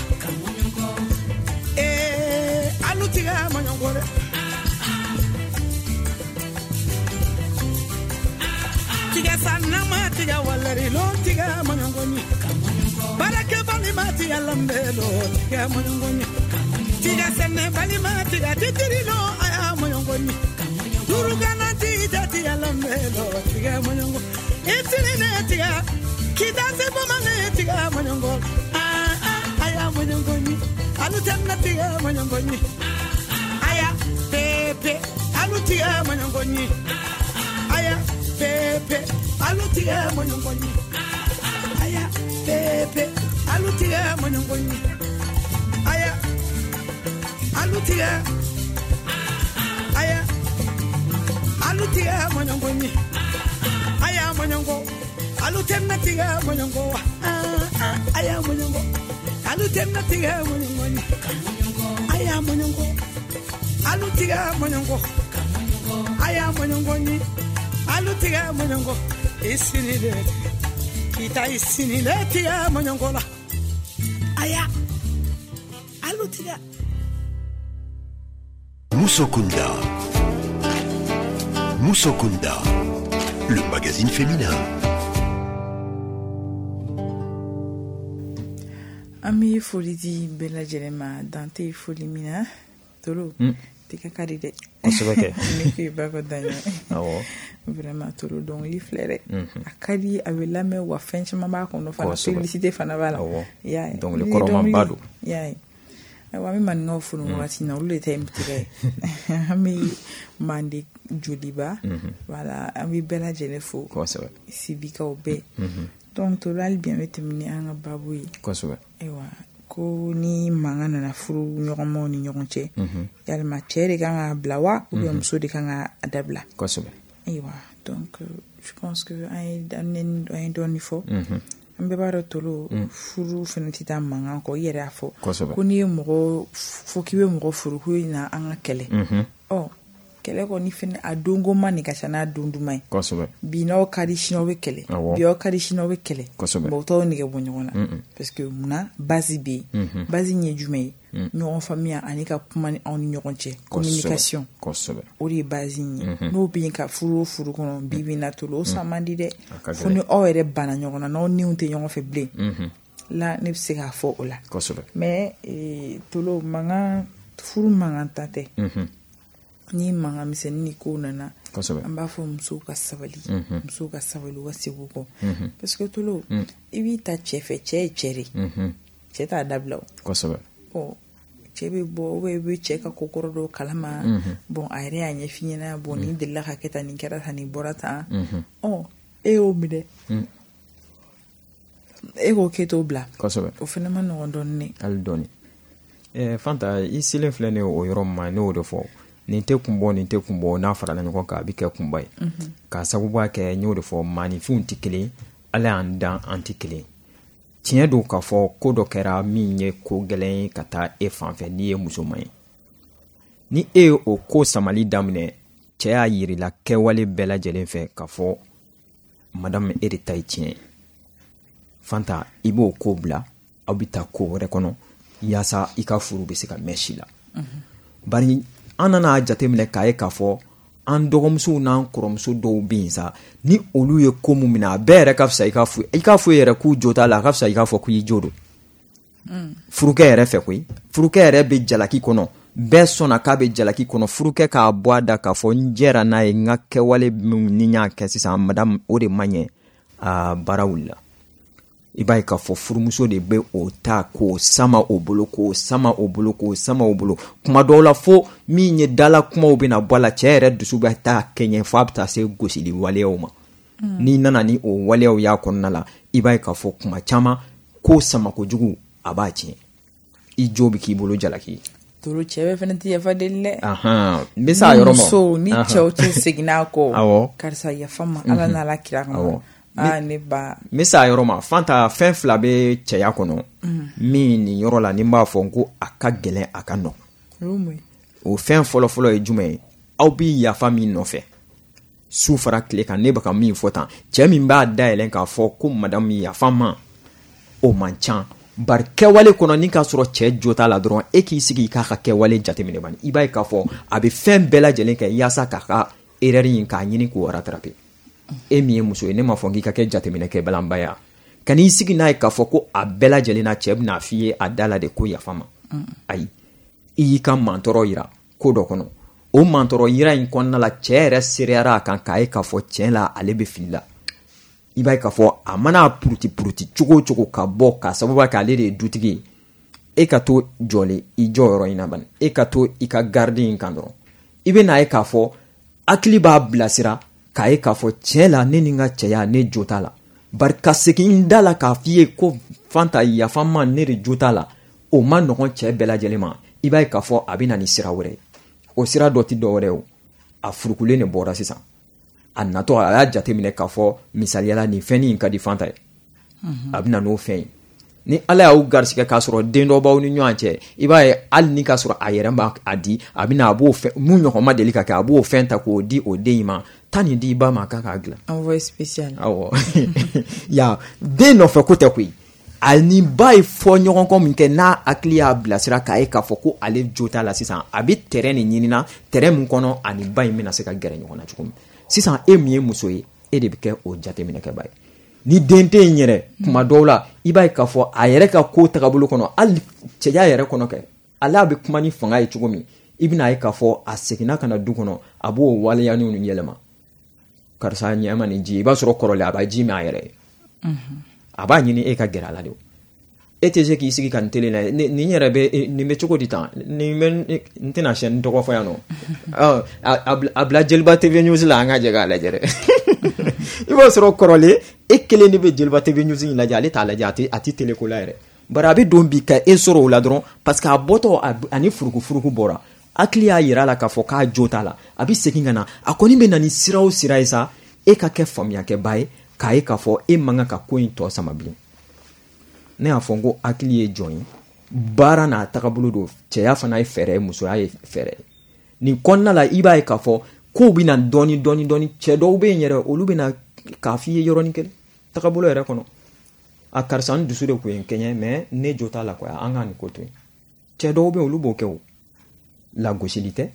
alu tiga monyongole tiga sanama tiga waleri lo tiga monyongoni barake bali mati alambelo tiga monyongoni tiga sene bali mati atitiri lo aya monyongoni durugana titi alambelo tiga monyongo itine tiga kidase bomane tiga monyongo aya monyongoni alu tenna tiga monyongoni aya pepe alu tiga monyongoni aya pepe alu tiga monyongoni aya pepe alu tiga monyongoni aya alu tiga aya alu tiga monyongoni aya monyongo alu tenna tiga monyongo aya monyongo alu tenna tiga monyongoni aya monyongo alu tiga monyongo aya monyongoni alu tiga monyongo isinile kita isinile tiga monyongola aya alu tiga Moussokunda. Moussokunda, le magazine féminin. Ami foli di bela jelema dante foli mina tolo tika karide osebeke niki bako danyo awo vraiment tolo donc li flere akadi awela me wa fenchama ba ko no fana publicité fana bala ya donc le koroma bado ya wa mi man no funu wati na ulu time tire ami mandi joliba voilà ami bela jelefo sibika obe donc to lal bien metemini anga babuyi kosobe ewa ko ni mankan nana furu ɲɔgɔnmaw ni ɲɔgɔn cɛ yalima cɛ de kan ka bila wa ou bien muso de kan ka dabila kosɛbɛ ayiwa donc je pense que an ye dɔɔni fɔ an bɛɛ b'a dɔn tolo furu fana tɛ taa mankan kɔ i yɛrɛ y'a fɔ ko n'i ye mɔgɔ fo k'i bɛ mɔgɔ furu ko i na an ka kɛlɛ kɛlɛ kɔni fɛnɛ a donko ma nin ka ca n'a don duman ye bi n'aw ka di sini aw bɛ kɛlɛ bi aw ka di sini aw bɛ kɛlɛ o t'aw nɛgɛ bɔ ɲɔgɔn na parce que munna base bɛ yen base ye jumɛn ye ɲɔgɔn faamuya ani ka kuma ni aw ni ɲɔgɔn cɛ communication o de ye base ye n'o bɛ yen ka furu o furu kɔnɔ bi na tolo o san man di dɛ fo ni aw yɛrɛ banna ɲɔgɔn na n'aw niw tɛ ɲɔgɔn fɛ bilen la ne bɛ se k'a fɔ o la mais tolo mankan furu mankan ta tɛ ni mankan misɛnnin ni ko nana an b'a fɔ musow ka sabali musow ka sabali u ka segu kɔ parce que tolo i b'i ta cɛ fɛ cɛ ye cɛ de cɛ t'a dabila o cɛ bɛ bɔ ou bien i bɛ cɛ ka kokɔrɔ dɔw kalama bon a yɛrɛ y'a ɲɛf'i ɲɛna bon nin delila ka kɛ tan nin kɛra tan nin bɔra tan e y'o minɛ e k'o kɛ t'o bila o fana ma nɔgɔn dɔɔnin hali dɔɔnin Fanta i selen filɛ ne o yɔrɔ ma ne y'o de fɔ nin tɛ kun bɔ n'a farala ɲɔgɔn kan a bɛ kɛ kunba ye k'a sababuya kɛ n y'o de fɔ maaninfinw tɛ kelen ala y'an dan an tɛ kelen tiɲɛ don k'a fɔ ko dɔ kɛra min ye ko gɛlɛn ye ka taa e fan fɛ n'i ye musoman ye ni e ye o ko samali daminɛ cɛ y'a yirila kɛwale bɛɛ lajɛlen fɛ k'a fɔ madame e de ta ye tiɲɛ ye Fanta i b'o ko bila aw bɛ taa ko wɛrɛ kɔnɔ yaasa i ka furu bɛ se ka mɛn si la bari an nana jateminɛ k'a ye k'a fɔ an dɔgɔmusow n'an kɔrɔmuso dɔw bɛ yen sa ni olu ye ko min minɛ a bɛɛ yɛrɛ ka fisa i k'a fɔ yɛrɛ k'u jo t'a la a ka fisa i k'a fɔ k'i jo don furukɛ yɛrɛ fɛ koyi furukɛ yɛrɛ bɛ jalaki kɔnɔ bɛɛ sɔnna k'a bɛ jalaki kɔnɔ furukɛ k'a bɔ a da k'a fɔ n jɛra n'a ye n ka kɛwale min ni n y'a kɛ sisan madame o de ma ɲɛ a baara wulila i b'a ye k'a fɔ furumuso de bɛ o ta k'o sama o bolo kuma dɔw la fo min ye dala kumaw bɛna bɔ a la cɛ yɛrɛ dusu bɛ taa kɛɲɛ fo a bɛ taa se gosili waleyaw ma n'i nana ni o waleyaw y'a kɔnɔna la i b'a ye k'a fɔ kuma caman ko sama kojugu a b'a tiɲɛ i jo bɛ k'i bolo jalaki toro cɛ bɛ fɛnɛ tɛ yafa deli dɛ n bɛ se a yɔrɔ ma muso ni cɛw tɛ seginna kɔ karisa yafa ma ala n'ala kira kama ne ba n bɛ se a yɔrɔ ma Fanta fɛn fila bɛ cɛya kɔnɔ min nin yɔrɔ la ni n b'a fɔ ko a ka gɛlɛn a ka nɔgɔn o fɛn fɔlɔfɔlɔ ye jumɛn ye aw bɛ yafa min nɔfɛ su fara tile kan ne bɛ ka min fɔ tan cɛ min b'a dayɛlɛn k'a fɔ ko madame yafa ma o man ca bari kɛwale kɔnɔ ni k'a sɔrɔ cɛ jo t'a la dɔrɔn e k'i sigi k'a ka kɛwale jateminɛ bani i b'a ye k'a fɔ a bɛ fɛn bɛɛ lajɛlen kɛ yaasa k'a ka erreur in k'a ɲini k'o rattraper e min ye muso ye ne ma fɔ k'i ka kɛ jateminɛ kɛ balanbaya ka n'i sigi n'a ye k'a fɔ ko a bɛɛ lajɛlen na cɛ bɛna f'i ye a da la de ko yafa ma ayi i y'i ka mantɔrɔ yira ko dɔ kɔnɔ o mantɔrɔ yira in kɔnɔna la cɛ yɛrɛ sereyara a kan k'a ye k'a fɔ tiɲɛ la ale bɛ fili la i b'a ye k'a fɔ a mana puruti cogo o cogo ka bɔ k'a sababu kɛ ale de ye dutigi ye e ka to jɔlen i jɔyɔrɔ in na bani e ka to i ka garde in kan dɔrɔn i bɛ n'a ye k'a fɔ hakili b'a bilasira k'a ye k'a fɔ tiɲɛ la ne ni n ka cɛya ne jo t'a la bari ka segin da la k'a f'i ye ko Fanta yafa ma ne de jo t'a la o ma nɔgɔn cɛ bɛɛ lajɛlen ma i b'a ye k'a fɔ a bɛ na ni sira wɛrɛ ye o sira dɔ tɛ dɔwɛrɛ ye o a furukulen de bɔra sisan a natɔ a y'a jateminɛ k'a fɔ misaliyala nin fɛn in ka di Fanta ye a bɛ na n'o fɛn ye ni ala y'aw garisigɛ k'a sɔrɔ den dɔ b'aw ni ɲɔgɔn cɛ i b'a ye hali ni k'a sɔrɔ a yɛrɛ b'a di a bɛ na a b'o fɛn mun ɲɔgɔn ma deli ka kɛ a b'o fɛn ta k'o di o den in ma taa nin di i ba ma k'a k'a dilan envoyé spécial awɔ ya den nɔfɛ ko tɛ koyi a ni ba ye fɔ ɲɔgɔn kɔ min kɛ n'a hakili y'a bilasira k'a ye k'a fɔ ko ale jo t'a la sisan a bɛ terrain de ɲinina terrain min kɔnɔ ani ba in bɛna se ka gɛrɛ ɲɔgɔn na cogo min sisan e min ye muso ye e de bɛ kɛ o jateminɛkɛba ye ni den tɛ yen yɛrɛ kuma dɔw la i b'a ye k'a fɔ a yɛrɛ ka ko tagabolo kɔnɔ hali cɛya yɛrɛ kɔnɔ kɛ ale a bɛ kuma ni fanga ye cogo min i bɛna ye k'a fɔ a seginna ka na du kɔnɔ a b'o waleya ni yɛlɛma karisa ɲɛma nin ji i b'a sɔrɔ kɔrɔlen a b'a ji min a yɛrɛ ye a b'a ɲini e ka gɛrɛ a la de e tɛ se k'i sigi ka nin tele la nin yɛrɛ bɛ nin bɛ cogo di tan nin bɛ n tɛna siyɛn tɔgɔ fɔ yan nɔ a bila Jeliba TV News la an ka jɛ k'a lajɛ dɛ i b'a sɔrɔ kɔrɔlen e kelen de bɛ Jeliba TV News in lajɛ ale t'a lajɛ a tɛ tele ko la yɛrɛ bari a bɛ don bi ka e sɔrɔ o la dɔrɔn parce que a bɔtɔ ani furuku bɔra hakili y'a yira la k'a fɔ k'a jo t'a la a bɛ segin ka na a kɔni bɛ na ni sira o sira ye sa e ka kɛ faamuyakɛba ye k'a ye k'a fɔ e man kan ka ko in tɔ sama bilen ne y'a fɔ n ko hakili ye jɔn ye baara n'a tagabolo don cɛya fana ye fɛɛrɛ ye musoya ye fɛɛrɛ ye nin kɔnɔna la i b'a ye k'a fɔ kow bɛ na dɔɔni cɛ dɔw bɛ yen yɛrɛ olu bɛ na k'a f'i ye yɔrɔnin kelen tagabolo yɛrɛ kɔnɔ a karisa n dusu de tun ye n kɛɲɛ mais ne jo t'a la quoi an ka nin ko to yen cɛ dɔw bɛ yen olu b'o kɛ o lagosili tɛ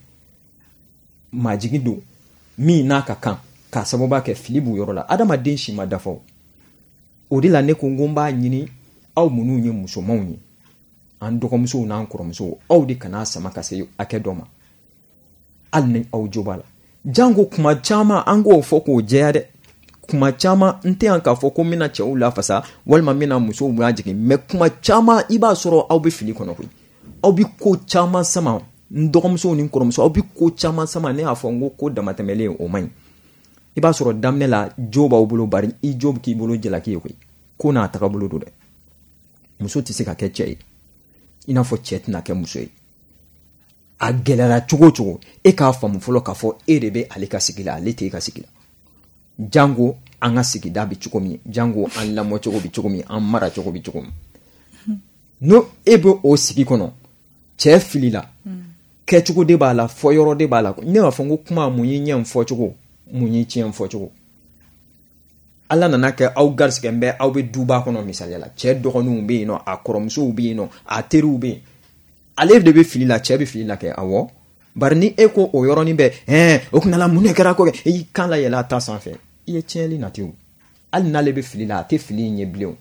majigi don min n'a ka kan k'a sababu kɛ fili b'u yɔrɔ la adamaden si ma dafa o de la ne ko n b'a ɲini aw minnu ye musomanw ye an dɔgɔmusow n'an kɔrɔmusow aw de kana sama ka se hakɛ dɔ ma hali ni aw jo b'a la jango kuma caman an k'o fɔ k'o jɛya dɛ kuma caman n tɛ yan k'a fɔ ko n bɛna cɛw lafasa walima n bɛna musow y'a jigin mais kuma caman i b'a sɔrɔ aw bɛ fili kɔnɔ koyi aw bɛ ko caman sama n dɔgɔmusow ni n kɔrɔmusow aw bɛ ko caman sama ne y'a fɔ n ko damatɛmɛlen o man ɲi i b'a sɔrɔ daminɛ la jo b'aw bolo bari i jo bɛ k'i bolo jalaki ye koyi ko n'a tagabolo don dɛ muso tɛ se ka kɛ cɛ ye i n'a fɔ cɛ tɛna kɛ muso ye a gɛlɛyara cogo o cogo e k'a faamu fɔlɔ k'a fɔ e de bɛ ale ka sigi la ale tɛ e ka sigi la jango an ka sigida bɛ cogo min jango an lamɔ cogo bɛ cogo min an mara cogo bɛ cogo min n'o e bɛ o sigi kɔnɔ cɛ fili la kɛcogo de b'a la fɔyɔrɔ de b'a la ne b'a fɔ n ko kuma mun ye ɲɛ fɔ cogo mun ye tiɲɛ fɔ cogo ala nana kɛ aw garisigɛ bɛ aw bɛ duba kɔnɔ misaliya la cɛ dɔgɔninw bɛ yen nɔ a kɔrɔmusow bɛ yen nɔ a teriw bɛ yen ale de bɛ fili la cɛ bɛ fili la kɛ awɔ bari ni e ko o yɔrɔnin bɛɛ o kunna mun de kɛra ko kɛ e y'i kan la yɛlɛ a ta sanfɛ i ye tiɲɛli nati o hali n'ale bɛ fili la a tɛ fili in ye bilen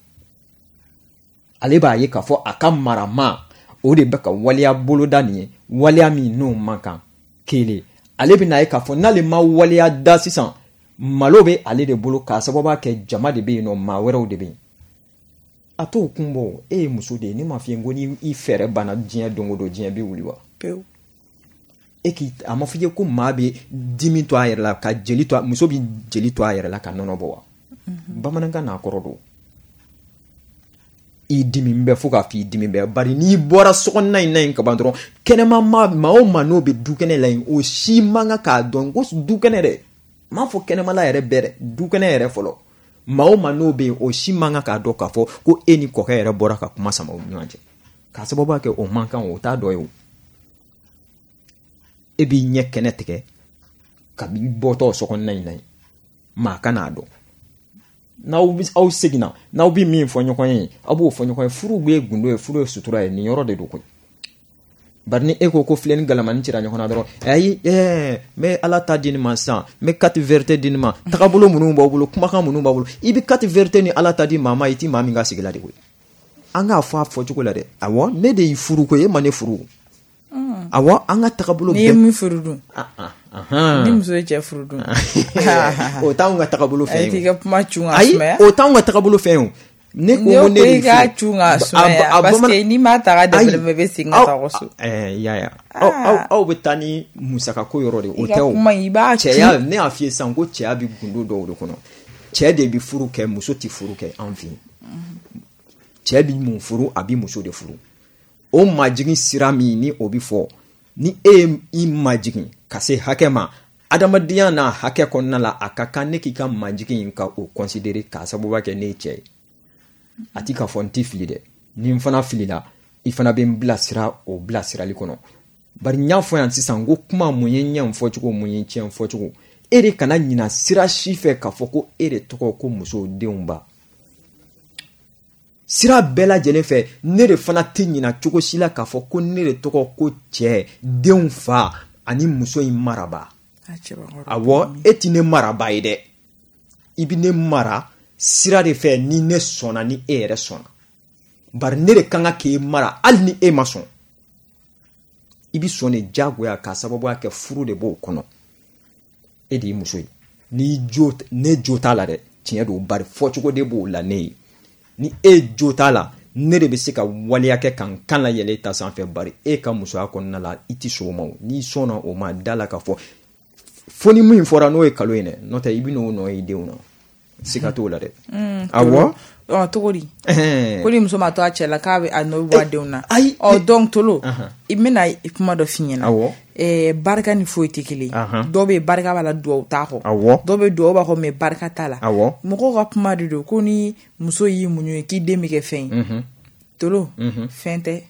ale b'a ye k'a fɔ a ka marama o de bɛ ka waleya boloda nin ye waleya min n'o man kan kelen ale bɛ na ye k'a fɔ n'ale ma waleya da sisan malo bɛ ale de bolo k'a sababu kɛ jama de bɛ yen nɔ maa wɛrɛw de bɛ yen a t'o kun bɔ e ye muso de ye ne m'a f'i ye ko ni i fɛɛrɛ banna diɲɛ don o don diɲɛ bɛ wuli wa pewu e k'i a ma f'i ye ko maa bɛ dimi to a yɛrɛ la ka jeli to muso bɛ jeli to a yɛrɛ la ka nɔnɔ bɔ wa bamanankan n'a kɔrɔ don i dimi bɛ fo k'a f'i dimi bɛ bari n'i bɔra sokɔnɔna in na yen ka ban dɔrɔn kɛnɛma maa o maa n'o bɛ du kɛnɛ la yen o si man kan k'a dɔn ko du kɛnɛ dɛ m'a fɔ kɛnɛmala yɛrɛ bɛɛ dɛ du kɛnɛ yɛrɛ fɔlɔ maa o maa n'o bɛ yen o si man kan k'a dɔn k'a fɔ ko e ni kɔkɛ yɛrɛ bɔra ka kuma sama o ɲɔgɔn cɛ k'a sababu kɛ o man kan o t'a dɔ ye o e b'i ɲɛ kɛnɛ tigɛ ka b'i bɔtɔ sokɔnɔna in na yen maa kan'a dɔn n'aw seginna n'aw bɛ min fɔ ɲɔgɔn ye aw b'o fɔ ɲɔgɔn ye furu ye gundo ye furu ye sutura ye nin yɔrɔ de don koyi bari ni e ko filɛ ni galamani cira ɲɔgɔn na dɔrɔn ayi n bɛ ala ta di nin ma sisan n bɛ carte verte di nin ma tagabolo minnu b'aw bolo kumakan minnu b'aw bolo i bɛ carte verte ni ala ta di maa ma i ti maa min ka sigi la de koyi an k'a fɔ a fɔcogo la dɛ awɔ ne de y'i furu ko e ma ne furu awɔ an ka tagabolo bɛɛ ni ye min furu dun ni muso ye cɛ furu dun o t'anw ka tagabolo fɛn ye ayi t'i ka kuma cun ka sumaya ayi o t'anw ka tagabolo fɛn ye ne ko ne de ka cun ka sumaya parce que ni m'a ta ka dɛmɛ bɛ segin ka taa so yaya aw bɛ taa ni musaka ko yɔrɔ de o tɛ o cɛya ne y'a f'i ye sisan ko cɛya bɛ gundo dɔw de kɔnɔ cɛ de bɛ furu kɛ muso tɛ furu kɛ an fɛ cɛ bɛ mun furu a bɛ muso de furu o majigin sira min ni o bɛ fɔ ni e i majigin ka se hakɛ ma adamadenya n'a hakɛ kɔnɔna la a ka kan ne k'i ka majigin in ka o considérer k'a sababu kɛ ne ye cɛ ye a ti k'a fɔ n ti fili dɛ ni n fana filila i fana bɛ n bilasira o bilasirali kɔnɔ bari n y'a fɔ yan sisan ko kuma mun ye ɲɛ fɔ cogo mun ye tiɲɛ fɔ cogo e de kana ɲina sira si fɛ k'a fɔ ko e de tɔgɔ ko muso denw ba sira bɛɛ lajɛlen fɛ ne de fana tɛ ɲina cogo si la k'a fɔ ko ne de tɔgɔ ko cɛ denw fa ani muso in maraba awɔ e ti ne maraba ye dɛ i bi ne mara sira de fɛ ni ne sɔnna ni e yɛrɛ sɔnna bari ne de kan ka k'e mara hali ni e ma sɔn i bi sɔn de jagoya k'a sababu kɛ furu de b'o kɔnɔ e de ye muso ye ni ne jo t'a la dɛ tiɲɛ don bari fɔcogo de b'o la ne ye ni e jo t'a la ne de bɛ se ka waleya kɛ ka n kan la yɛlɛ ta sanfɛ bari e ka musoya kɔnɔna la i ti sɔn o ma o n'i sɔnna o ma da la k'a fɔ fo ni min fɔra n'o ye kalo ye dɛ n'o tɛ i bɛ n'o nɔ ye i denw na siga t'o la dɛ awɔ togori ko ni muso ma to a cɛ la k'a bɛ a nɔ bɔ a denw na donc tolo i bɛna kuma dɔ f'i ɲɛna barika ni foyi tɛ kelen dɔw bɛ barika b'a la duwawu t'a kɔ dɔw bɛ duwawu b'a kɔ mais barika t'a la mɔgɔw ka kuma de don ko ni muso y'i muɲu ye k'i den bɛ kɛ fɛn ye tolo fɛn tɛ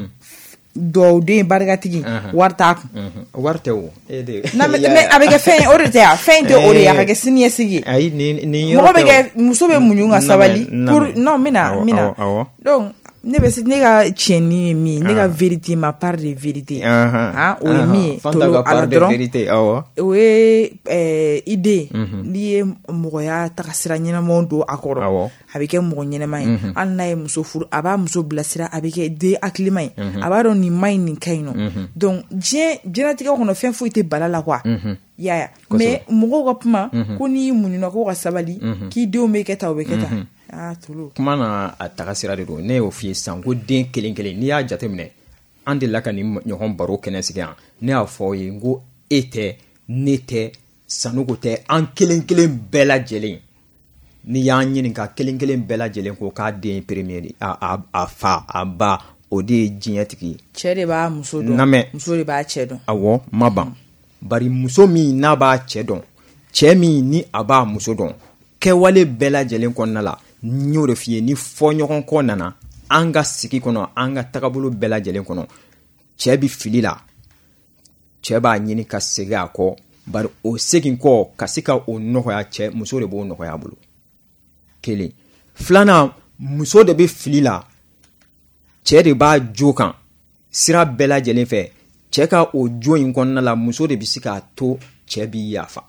dɔw den barikatigi wari t'a kun wari tɛ o mais a bɛ kɛ fɛn ye o de tɛ a fɛn tɛ o de ye a ka kɛ siniɲɛsigi ye mɔgɔ bɛ kɛ muso bɛ muɲu ka sabali pour non mina donc ne ka tiɲɛni ye min ne ka vérité ma part de vérité o ye min ye tolo ala dɔrɔn o ye idée n'i ye mɔgɔya taga sira ɲɛnamaw don a kɔrɔ a bɛ kɛ mɔgɔ ɲɛnama ye hali n'a ye muso furu a b'a muso bilasira a bɛ kɛ den hakilima ye a b'a dɔn nin maɲi nin ka ɲi nɔ donc diɲɛlatigɛ kɔnɔ fɛn foyi tɛ bala la quoi yaya mais mɔgɔw ka kuma ko n'i muɲuna ko ka sabali k'i denw bɛ kɛ ta o bɛ kɛ ta kuma na a taga sira de don ne y'o f'i ye sisan ko den kelen kelen n'i y'a jateminɛ an delila ka nin ɲɔgɔn baro kɛnɛ sigi yan ne y'a fɔ aw ye n ko e tɛ ne tɛ Sanogo tɛ an kelen kelen bɛɛ lajɛlen ni y'an ɲininka kelen kelen bɛɛ lajɛlen ko k'a den premier a fa a ba o de ye diɲɛtigi ye cɛ de b'a muso dɔn muso de b'a cɛ dɔn awɔ ma ban bari muso min n'a b'a cɛ dɔn cɛ min ni a b'a muso dɔn kɛwale bɛɛ lajɛlen kɔnɔna la n y'o de f'i ye ni fɔɲɔgɔn kɔ nana an ka sigi kɔnɔ an ka tagabolo bɛɛ lajɛlen kɔnɔ cɛ bi fili la cɛ b'a ɲini ka segin a kɔ bari o segin kɔ ka se ka o nɔgɔya cɛ muso de b'o nɔgɔya bolo kelen filanan muso de bɛ fili la cɛ de b'a jo kan sira bɛɛ lajɛlen fɛ cɛ ka o jo in kɔnɔna la muso de bɛ se k'a to cɛ b'i yafa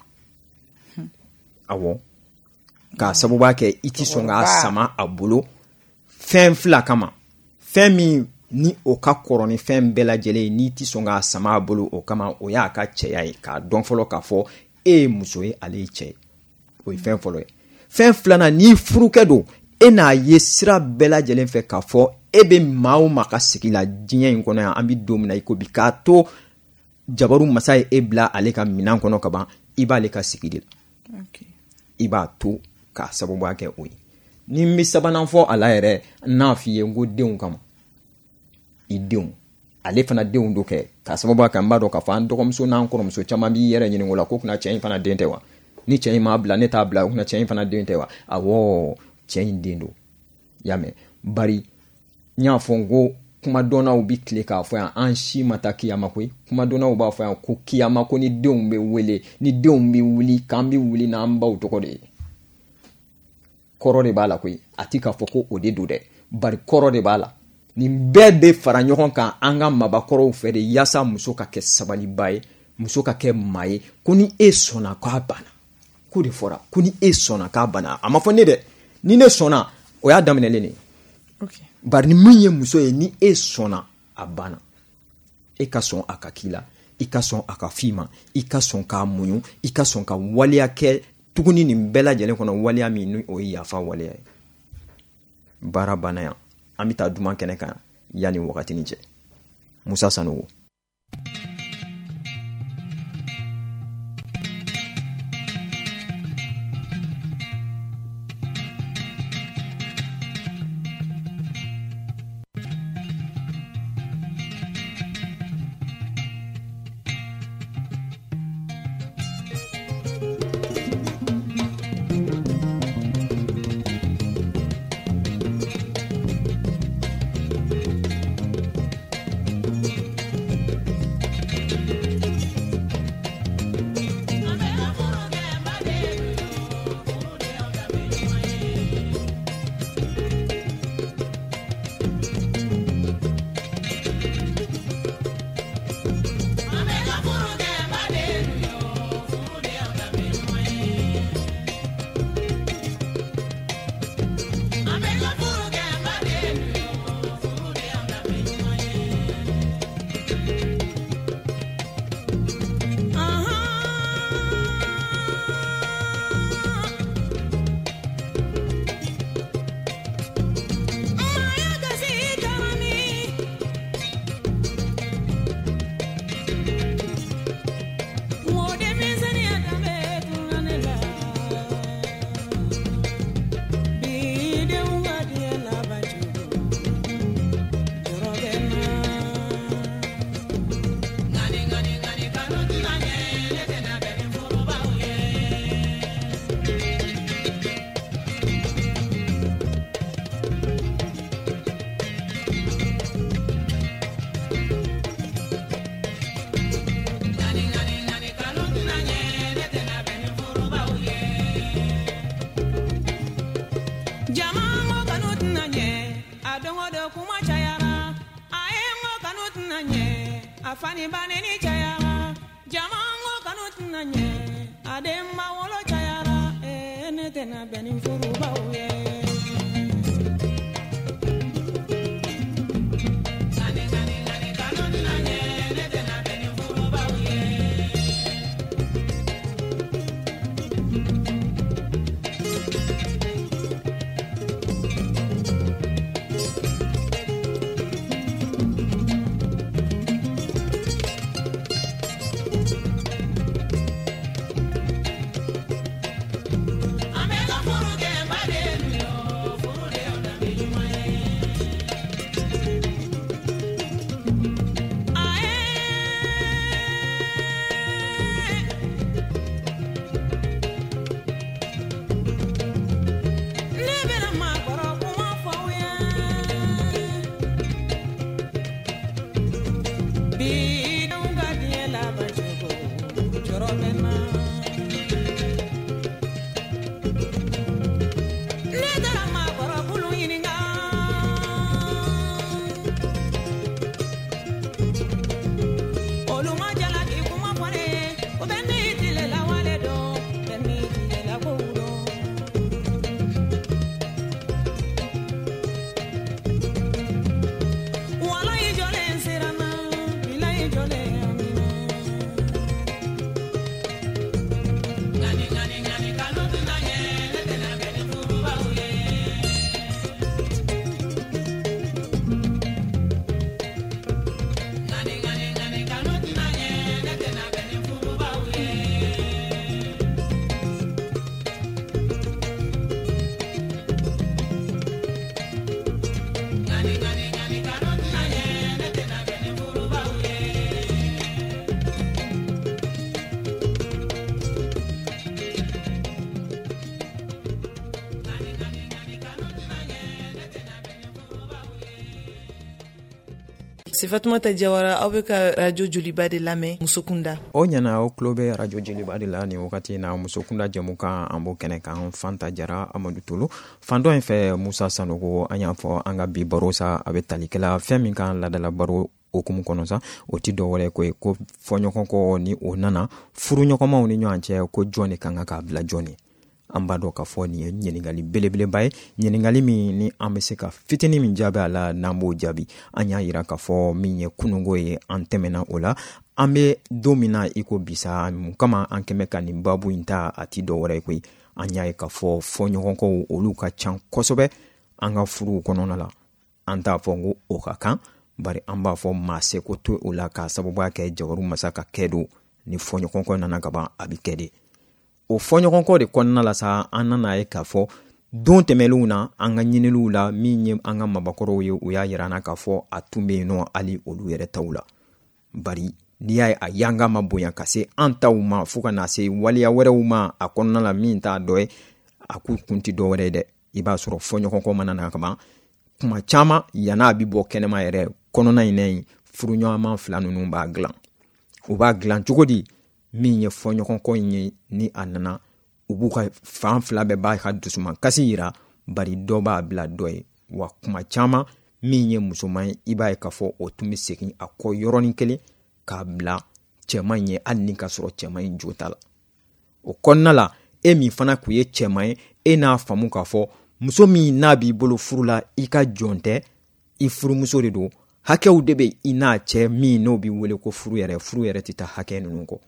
awɔ k'a sababuya kɛ i tɛ sɔn k'a sama a bolo fɛn fila kama fɛn min ni o ka kɔrɔ ni fɛn bɛɛ lajɛlen n'i tɛ sɔn k'a sama a bolo o kama o y'a ka cɛya ye k'a dɔn fɔlɔ k'a fɔ e ye muso ye ale ye cɛ ye o ye fɛn fɔlɔ ye fɛn filanan n'i furukɛ don e n'a ye sira bɛɛ lajɛlen fɛ k'a fɔ e bɛ maa o maa ka sigi la diɲɛ in kɔnɔ yan an bɛ don min na i ko bi k'a to jabaru masa ye e bila ale ka minɛn kɔnɔ ka ban i b'ale ka sigi de la i b'a to k'a sababuya kɛ o ye ni n bɛ sabanan fɔ a la yɛrɛ n'a f'i ye n ko denw kama i denw ale fana denw do kɛ k'a sababuya kɛ n b'a dɔn k'a fɔ an dɔgɔmuso n'an kɔrɔmuso caman b'i yɛrɛ ɲininka o la ko kuna cɛ in fana den tɛ wa ni cɛ in m'a bila ne t'a bila o kuna cɛ in fana den tɛ wa awɔ cɛ in den do y'a mɛn bari n y'a fɔ n ko kumadɔnnaw bi tile k'a fɔ yan an si ma taa kiyama koyi kumadɔnnaw b'a fɔ yan ko kiyama ko ni denw bɛ wele ni denw bɛ wuli k'an bɛ wuli n'an baw tɔgɔ de ye kɔrɔ de b'a la koyi a ti k'a fɔ ko o de do dɛ bari kɔrɔ de b'a la nin bɛɛ bɛ fara ɲɔgɔn kan an ka mabakɔrɔw fɛ de yaasa muso ka kɛ sabaliba ye muso ka kɛ maa ye ko ni e sɔnna k'a banna ko de fɔra ko ni e sɔnna k'a banna a ma fɔ ne dɛ ni ne sɔnna o y'a daminɛlen de bari ni min ye muso ye ni e sɔnna a banna e ka sɔn a ka k'i la i ka sɔn a ka f'i ma i ka sɔn k'a muɲu i ka sɔn ka waleya kɛ tuguni nin bɛɛ lajɛlen kɔnɔ waleya min ni o ye yafa waleya ye baara banna yan an bɛ taa duman kɛnɛ kan yanni wagatinin cɛ Musa Sanogo afani baneni chayara jamango kanut nanye ademba wolo chayara netena benin furu bauye Fatumata Jawara aw bɛ ka radio Joliba de lamɛn Musokunda. O ɲana o tulo bɛ radio Joliba de la ni wagati na Musokunda jamukan an b'o kɛnɛ kan Fanta Jara Amadu Tolo. Fan dɔ in fɛ Musa Sanogo an y'a fɔ an ka bi baro sa a bɛ talikɛla fɛn min kan ladala baro okumu kɔnɔ sa o ti dɔ wɛrɛ ko ye ko fɔɲɔgɔn kɔ ni o nana furuɲɔgɔnmaw ni ɲɔgɔn cɛ ko jɔn de kan k'a bila jɔn ye. An b'a dɔn k'a fɔ nin ye ɲininkali belebeleba ye ɲininkali min ni an bɛ se ka fitinin min jaabi a la n'an b'o jaabi an y'a yira k'a fɔ min ye kunungo ye an tɛmɛna o la an bɛ don min na i ko bisa mun kama an kɛmɛ ka nin babu in ta a ti dɔ wɛrɛ ye koyi an y'a ye k'a fɔ fɔɲɔgɔnkɔw olu ka can kosɛbɛ an ka furuw kɔnɔna la an t'a fɔ ko o ka kan bari an b'a fɔ maa seko to o la k'a sababuya kɛ Jawaru masa ka kɛ don ni fɔɲɔgɔnkɔ nana ka ban a bɛ kɛ de. O fɔɲɔgɔnkɔ de kɔnɔna la sa an nana ye k'a fɔ don tɛmɛlenw na an ka ɲiniliw la min ye an ka mabakɔrɔw ye u y'a yira an na k'a fɔ a tun bɛ yen nɔ hali olu yɛrɛ taw la bari n'i y'a ye a yanga ma bonya ka se an taw ma fo ka na se waliya wɛrɛw ma a kɔnɔna la min t'a dɔ ye a k'u kun tɛ dɔ wɛrɛ ye dɛ i b'a sɔrɔ fɔɲɔgɔnkɔ mana na ka ban kuma caman yan'a bɛ bɔ kɛnɛma yɛrɛ kɔnɔna in na furuɲɔgɔnma fila ninnu b'a dilan u b'a dilan cogo di min ye fɔɲɔgɔnkɔ in ye ni a nana u b'u ka fan fila bɛɛ b'a ka dusuma kasi yira bari dɔ b'a bila dɔ ye wa kuma caman min ye musoman ye i b'a ye k'a fɔ o tun bɛ segin a kɔ yɔrɔnin kelen k'a bila cɛman ye hali ni ka sɔrɔ cɛman in jo t'a la o kɔnɔna la e min fana kun ye cɛman ye e n'a faamu k'a fɔ muso min n'a b'i bolo furu la i ka jɔn tɛ i furumuso de don hakɛw de bɛ i n'a cɛ min n'o b'i wele ko furu yɛrɛ tɛ taa hakɛ ninnu kɔ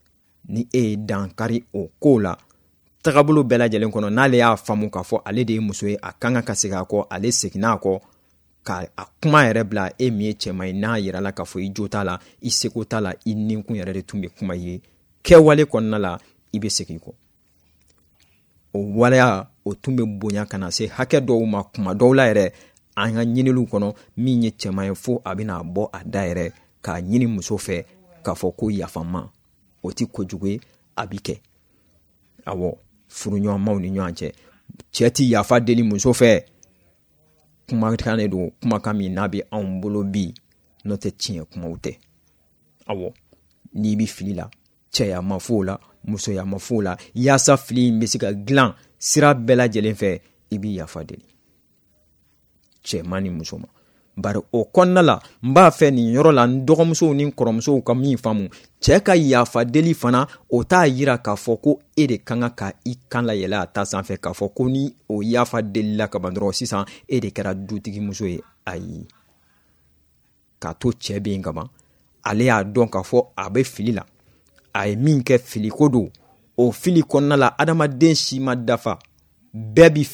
ni e ye dankari o ko la tagabolo bɛɛ lajɛlen kɔnɔ n'ale y'a faamu k'a fɔ ale de ye muso ye a kan ka segin a kɔ ale seginna a kɔ ka a kuma yɛrɛ bila e min ye cɛman ye n'a yira la k'a fɔ i jo t'a la i seko t'a la i ninkun yɛrɛ de tun bɛ kuma ye kɛwale kɔnɔna la i bɛ segin kɔ o waleya o tun bɛ bonya ka na se hakɛ dɔw ma kuma dɔw la yɛrɛ an ka ɲiniliw kɔnɔ min ye cɛman ye fo a bɛna bɔ a da yɛrɛ k'a ɲini muso fɛ k'a fɔ ko yafama o ti kojugu ye a bi kɛ awɔ furuɲɔgɔnmaw ni ɲɔgɔn cɛ cɛ ti yafa deli muso fɛ kumakan de don kumakan min n'a bɛ anw bolo bi n'o tɛ tiɲɛ kumaw tɛ awɔ n'i bi fili la cɛya ma f'o la musoya ma f'o la yaasa fili in bɛ se ka dilan sira bɛɛ lajɛlen fɛ i bi yafa deli cɛman ni muso ma bari o kɔnɔna la n b'a fɛ nin yɔrɔ la n dɔgɔmusow ni kɔrɔmusow ka min faamu cɛ ka yafa deli fana o t'a yira k'a fɔ ko e de kan ka i kan la yɛlɛ a ta sanfɛ k'a fɔ ko ni o yafa deli la ka ban dɔrɔn sisan e de kɛra dutigimuso ye ayi k'a to cɛ bɛ yen ka ban ale y'a dɔn k'a fɔ a bɛ fili la a ye min kɛ fili ko don o fili kɔnɔna la adamaden si ma dafa bɛɛ bi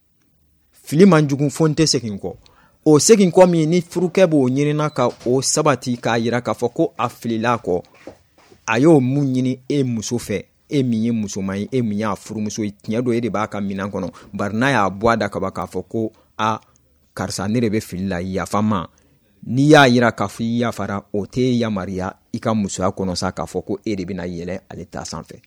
fili man jugu fo n tɛ segin kɔ o segin kɔ min ni furukɛ b'o ɲinina ka o sabati k'a yira k'a fɔ ko a filila kɔ a y'o mun ɲini e muso fɛ e min ye musoman ye e min y'a furumuso ye tiɲɛ don e de b'a ka minan kɔnɔ bari n'a y'a bɔ a da kaba k'a fɔ ko a karisa ne de bɛ fili la yafa ma n'i y'a yira k'a fɔ i yafara o tɛ yamariya i ka musoya kɔnɔ sa k'a fɔ ko e de bɛna yɛlɛ ale ta sanfɛ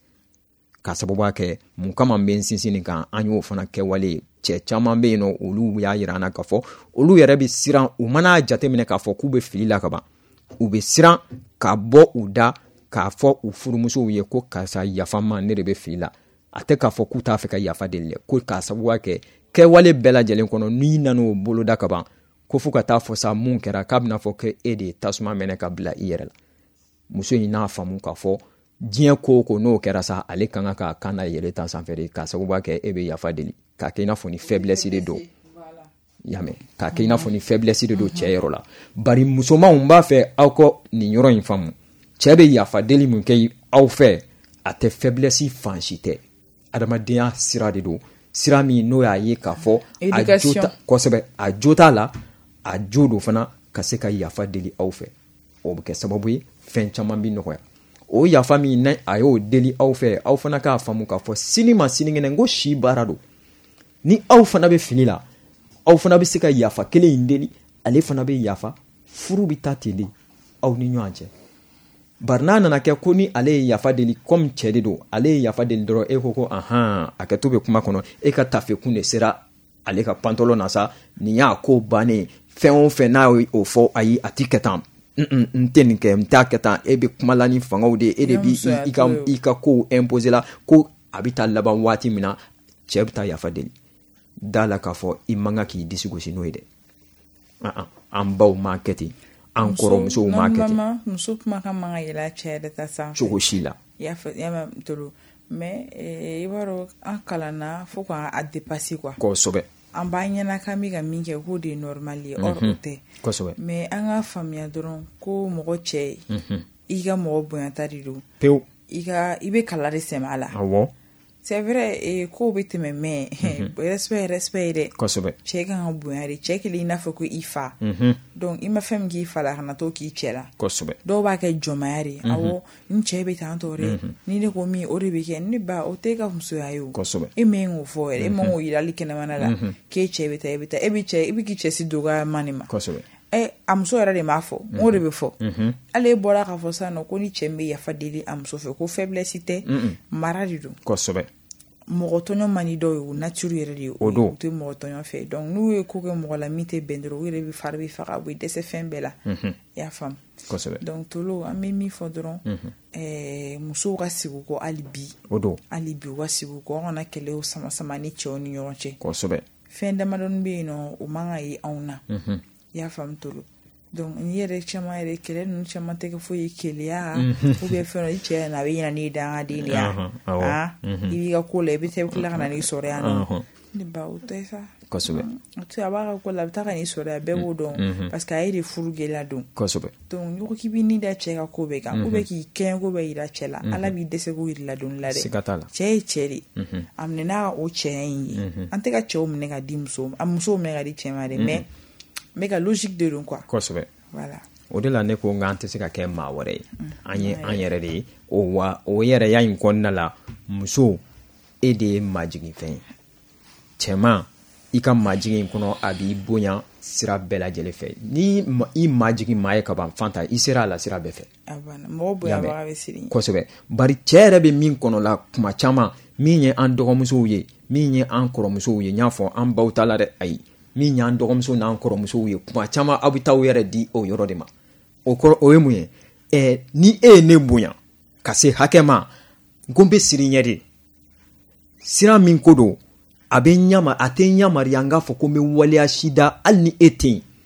ka sababu kɛ mun kama n bɛ n sinsin nin kan an y'o fana kɛwale cɛ caman bɛ yen nɔ olu y'a yira an na k'a fɔ olu yɛrɛ bɛ siran u mana jateminɛ k'a fɔ k'u bɛ fili la ka ban u bɛ siran ka bɔ u da k'a fɔ u furumusow ye ko karisa yafa ma ne de bɛ fili la a tɛ k'a fɔ k'u t'a fɛ ka yafa deli dɛ ko k'a sababu kɛ kɛwale bɛɛ lajɛlen kɔnɔ n'i nan'o boloda ka ban ko fo ka taa fɔ sa mun kɛra k'a bɛna fɔ k'e de ye tasuma mɛnɛ ka bila i yɛrɛ la muso in n'a faamu k'a fɔ diɲɛ ko o ko n'o kɛra sa ale kan ka kan na yɛlɛ tan sanfɛ de k'a sababu kɛ e bɛ yafa deli k'a kɛ i n'a fɔ ni faiblesse de don yamɛ k'a kɛ i n'a fɔ ni faiblesse de don cɛ yɔrɔ la bari musomanw b'a fɛ aw ka nin yɔrɔ in faamu cɛ bɛ yafa deli mun kɛ aw fɛ a tɛ faiblesse fan si tɛ adamadenya sira de don sira min n'o y'a ye k'a fɔ kosɛbɛ a jo t'a la a jo don fana ka se ka yafa deli aw fɛ o bɛ kɛ sababu ye fɛn caman bɛ nɔgɔya o yafa min a y'o deli aw fɛ aw fana k'a faamu k'a fɔ sini ma sinikɛnɛ n ko si baara don ni aw fana bɛ fini la aw fana bɛ se ka yafa kelen in deli ale fana bɛ yafa furu bɛ taa ten de aw ni ɲɔgɔn cɛ bari n'a nana kɛ ko ni ale ye yafa deli comme cɛ de don ale ye yafa deli dɔrɔn e ko ahan a kɛ to bɛ kuma kɔnɔ e ka tafekun de sera ale ka pantalon na sa nin y'a ko bannen fɛn o fɛn n'a y'o fɔ ayi a ti kɛ tan n tɛ nin kɛ n t'a kɛ tan e bɛ kuma la ni fangaw de e de bɛ i ka kow imposer la ko a bɛ taa laban waati min na cɛ bɛ taa yafa deli da la k'a fɔ i man kan k'i disi gosi n'o ye dɛ an baw m'a kɛ ten an kɔrɔmusow m'a kɛ ten muso kuma ka man ka yɛlɛ a cɛ yɛrɛ ta sanfɛ cogo si la i y'a mɛn toro mais i b'a dɔn an kalanna fo k'a dépasser quoi kosɛbɛ an b'a ɲɛna k'an bɛ ka min kɛ k'o de ye normal ye or o tɛ kosɛbɛ mais an ka faamuya dɔrɔn ko mɔgɔ cɛ i ka mɔgɔ bonyata de don pewu i bɛ kala de sɛmɛ a la awɔ c'est vrai kow bɛ tɛmɛ mais respect ye dɛ kosɛbɛ cɛ kan ka bonya de cɛ kelen i n'a fɔ ko i fa donc i ma fɛn min k'i fa la kana to k'i cɛ la kosɛbɛ dɔw b'a kɛ jɔnmaya de awɔ n cɛ bɛ tan tɔ dɛ ni ne ko min o de bɛ kɛ ne ba o tɛ ka musoya ye o kosɛbɛ e mɛn k'o fɔ yɛrɛ e man k'o yirali kɛnɛmana la k'e cɛ bɛ taa e bɛ taa e bɛ k'i cɛ si dɔgɔyama de ma kosɛbɛ a muso yɛrɛ de m'a fɔ o de bɛ fɔ ale bɔra k'a fɔ sisan nɔ ko ni cɛ bɛ yafa deli a muso fɛ ko faiblesse tɛ mara de don kosɛbɛ mɔgɔ tɔɲɔ man di dɔw ye o nature yɛrɛ de ye o don u tɛ mɔgɔ tɔɲɔ fɛ donc n'u ye ko kɛ mɔgɔ la min tɛ bɛn dɔrɔn u yɛrɛ bɛ fari bɛ faga u bɛ dɛsɛ fɛn bɛɛ la i y'a faamu kosɛbɛ donc tolo an bɛ min fɔ dɔrɔn musow ka sigi u kɔ hali bi o don hali bi u ka sigi u kɔ an kana kɛlɛw sama ni cɛw ni ɲɔgɔn cɛ kosɛbɛ fɛn damadɔni bɛ yen nɔ o man ka ye anw na i y'a faamu tolo donc ni yɛrɛ caman yɛrɛ kɛlɛ ninnu caman tɛ kɛ foyi ye keleya ou bien fɛn dɔ i cɛ na a bɛ ɲɛna n'i dangaden de ya i b'i ka ko la i bɛ taa i bɛ tila ka na n'i sɔrɔ yan nɔ ne ba o tɛ sa kosɛbɛ a b'a ka ko la a bɛ taa ka n'i sɔrɔ yan bɛɛ b'o dɔn parce que a ye de furu gɛlɛya don kosɛbɛ donc n'i ko k'i b'i ni da cɛ ka ko bɛɛ kan ou bien k'i kɛɲɛ ko bɛɛ yira cɛ la ala b'i dɛsɛ ko yirila dɔnni la dɛ siga t'a la cɛ ye cɛ de a minɛ n'a o cɛya in ye an tɛ ka cɛw minɛ ka di musow minɛ ka di cɛ ma dɛ mais n bɛ ka logique de don quoi kosɛbɛ voilà o de la ne ko nka an tɛ se ka kɛ maa wɛrɛ ye an ye an yɛrɛ de ye o yɛrɛya in kɔnɔna la muso e de ye majigin fɛn ye cɛman i ka majigin in kɔnɔ a b'i bonya sira bɛɛ lajɛlen fɛ ni i majigin maa ye ka ban fanta i sera a la sira bɛɛ fɛ mɔgɔ bonyabaga bɛ siri kosɛbɛ bari cɛ yɛrɛ bɛ min kɔnɔ la kuma caman min ye an dɔgɔmusow ye min ye an kɔrɔmusow ye n y'a fɔ an baw ta la dɛ ayi min y'an dɔgɔmuso n'an kɔrɔmusow ye kuma caman aw bɛ taa aw yɛrɛ di o yɔrɔ de ma o ye mun ye ni e ye ne bonya ka se hakɛ ma n ko n bɛ siri ɲɛ de sira min ko don a tɛ ɲamariya n k'a fɔ ko n bɛ waleya si da hali ni e tɛ yen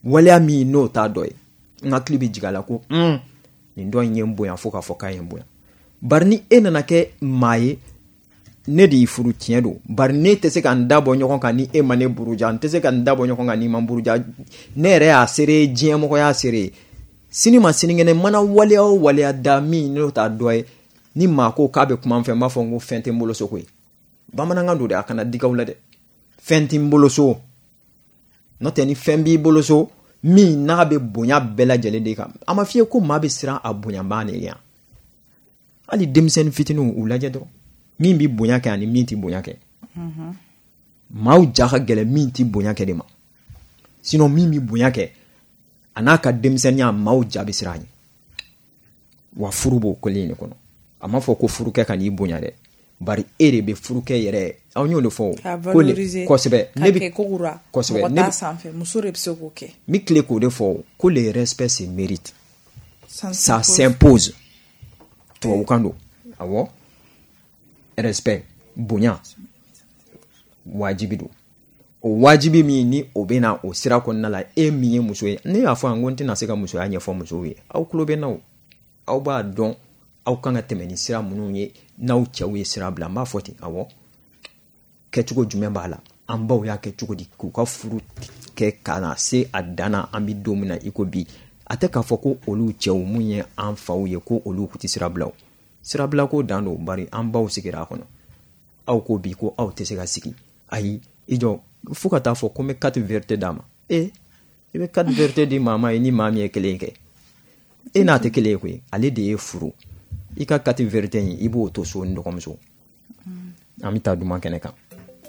waleya min n'o t'a dɔ ye n hakili bɛ jigin a la ko nin dɔ in ye n bonya fo k'a fɔ k'a ye n bonya bari ni e nana kɛ maa ye ne de y'i furu tiɲɛ don bari ne tɛ se ka n da bɔ ɲɔgɔn kan ni e ma ne buruja n tɛ se ka n da bɔ ɲɔgɔn kan ni ma buruja ne yɛrɛ y'a seere diɲɛmɔgɔ y'a seere sini ma sinikɛnɛ mana waleya o waleya da min n'o t'a dɔ ye ni maa ko k'a bɛ kuma n fɛ n b'a fɔ n ko fɛn tɛ n bolo so koyi bamanankan don de a kana digaw la dɛ fɛn tɛ n bolo so n'o tɛ ni fɛn b'i bolo so min n'a bɛ bonya bɛɛ lajɛlen de kan a ma f'i ye ko maa bɛ siran a bonyanbaa de yan hali denmisɛnnin fitininw u lajɛ dɔrɔn min bɛ bonya kɛ ani min tɛ bonya kɛ maaw ja ka gɛlɛn min tɛ bonya kɛ de ma sinon min bɛ bonya kɛ a n'a ka denmisɛnninya maaw ja bɛ siran a ɲɛ wa furu b'o kelen de kɔnɔ a ma fɔ ko furukɛ ka n'i bonya dɛ bari e de bɛ furukɛ yɛrɛ aw y'o de fɔ kosɛbɛ ne bɛ kosɛbɛ ne sanfɛ muso de bɛ se k'o kɛ mi tile k'o de fɔ ko le respect se mérite ça s'impose tubabukan don awɔ respect bonya wajibi don o wajibi min ni o bɛ na o sira kɔnɔna la e min ye muso ye ne y'a fɔ an ko n tɛna se ka musoya ɲɛfɔ musow ye aw tulo bɛ na o aw b'a dɔn aw kan ka tɛmɛ ni sira minnu ye n'aw cɛw ye sira bila n b'a fɔ ten awɔ kɛcogo jumɛn b'a la an baw y'a kɛ cogo di k'u ka furu kɛ ka na se a dan na an bɛ don min na i ko bi a tɛ k'a fɔ ko olu cɛw mun ye an faw ye ko olu tɛ sira bila o sira bila ko dan don bari an baw sigira a kɔnɔ aw ko bi ko aw tɛ se ka sigi ayi i jɔ fo ka taa fɔ ko n bɛ carte vérité d'a ma i bɛ carte vérité di maa ma ye ni maa min ye kelen kɛ e n'a tɛ kelen ye koyi ale de ye furu i ka carte vérité in i b'o to so ni dɔgɔmuso an bɛ taa duman kɛnɛ kan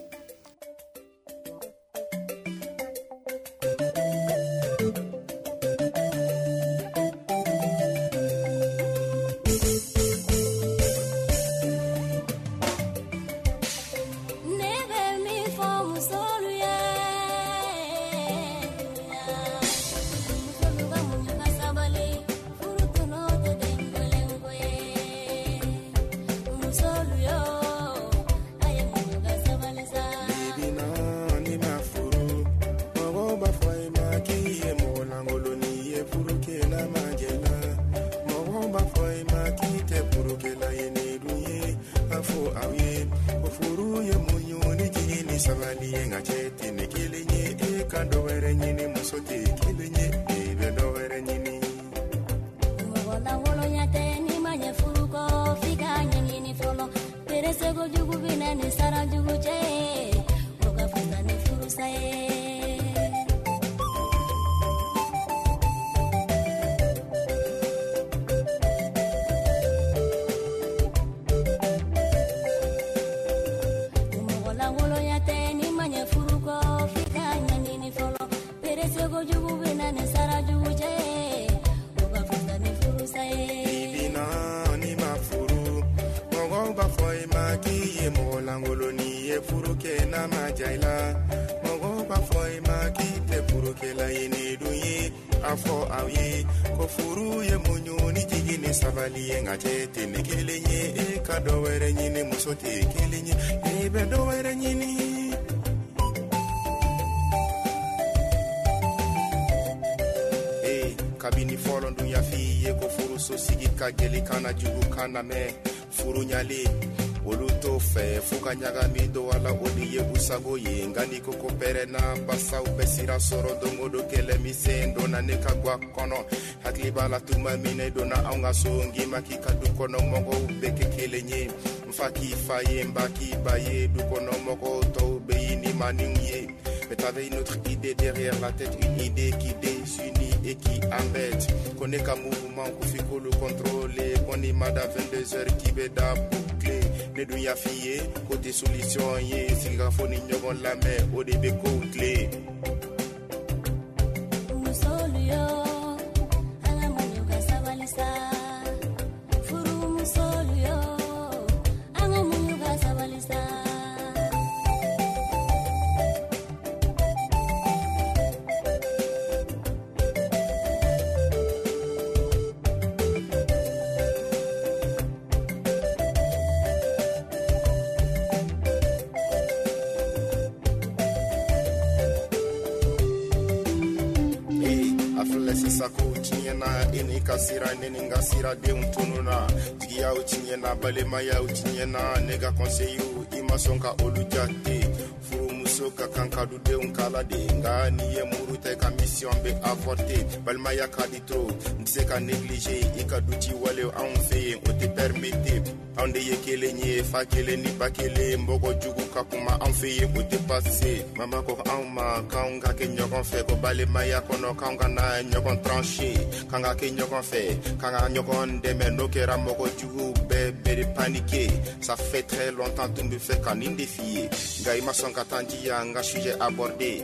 kabini fɔlɔ dun y'a f'i ye ko furuso sigi ka gɛlɛ kana jugu kana mɛn furu ɲali olu t'o fɛ fo ka ɲagami do ala o de ye u sago ye nka ni ko ko pɛrɛnna basaw bɛ sira sɔrɔ don o don kɛlɛ misɛn donna ne ka gwa kɔnɔ hakili b'a la tuma min ne donna anw ka so n k'i ma k'i ka du kɔnɔ mɔgɔw bɛ kɛ kelen ye n fa k'i fa ye n ba k'i ba ye du kɔnɔ mɔgɔw tɔw bɛ yi ni maniw ye. Mais t'avais une autre idée derrière la tête, une idée qui désunit et qui embête. Qu'on est qu'un mouvement, qu'on fait qu'on le contrôle, qu'on est mal à 22h qui va da boucler. Ne nous y a fié, côté solution, yé, si la phone n'y la main, au début, clé. deni ka sira neni nga sira denw tununa jigiyaw tiɲɛna balemayaw tiɲɛna ne ka conseil i ma sɔn ka olu jate furumuso ka kan ka du denw kala de nga ni ye muru tɛ ka mission be avorte balimaya ka di trop n tɛ se ka néglige i ka du ci wale anw fɛ yen o tɛ permete anw de ye kelen ye fa kelen ni ba kelen mɔgɔ jugu ka kuma anw fɛ yen o tɛ passe mama ko anw ma k'anw ka kɛ ɲɔgɔn fɛ ko balimaya kɔnɔ k'anw ka na ɲɔgɔn tranché k'an ka kɛ ɲɔgɔn fɛ k'an ka ɲɔgɔn dɛmɛ n'o kɛra mɔgɔ jugu bɛɛ bɛ paniquer ça fait très longtemps tun bɛ fɛ ka nin de f'i ye nka i ma sɔn ka taa n diya n ka sujet aborder.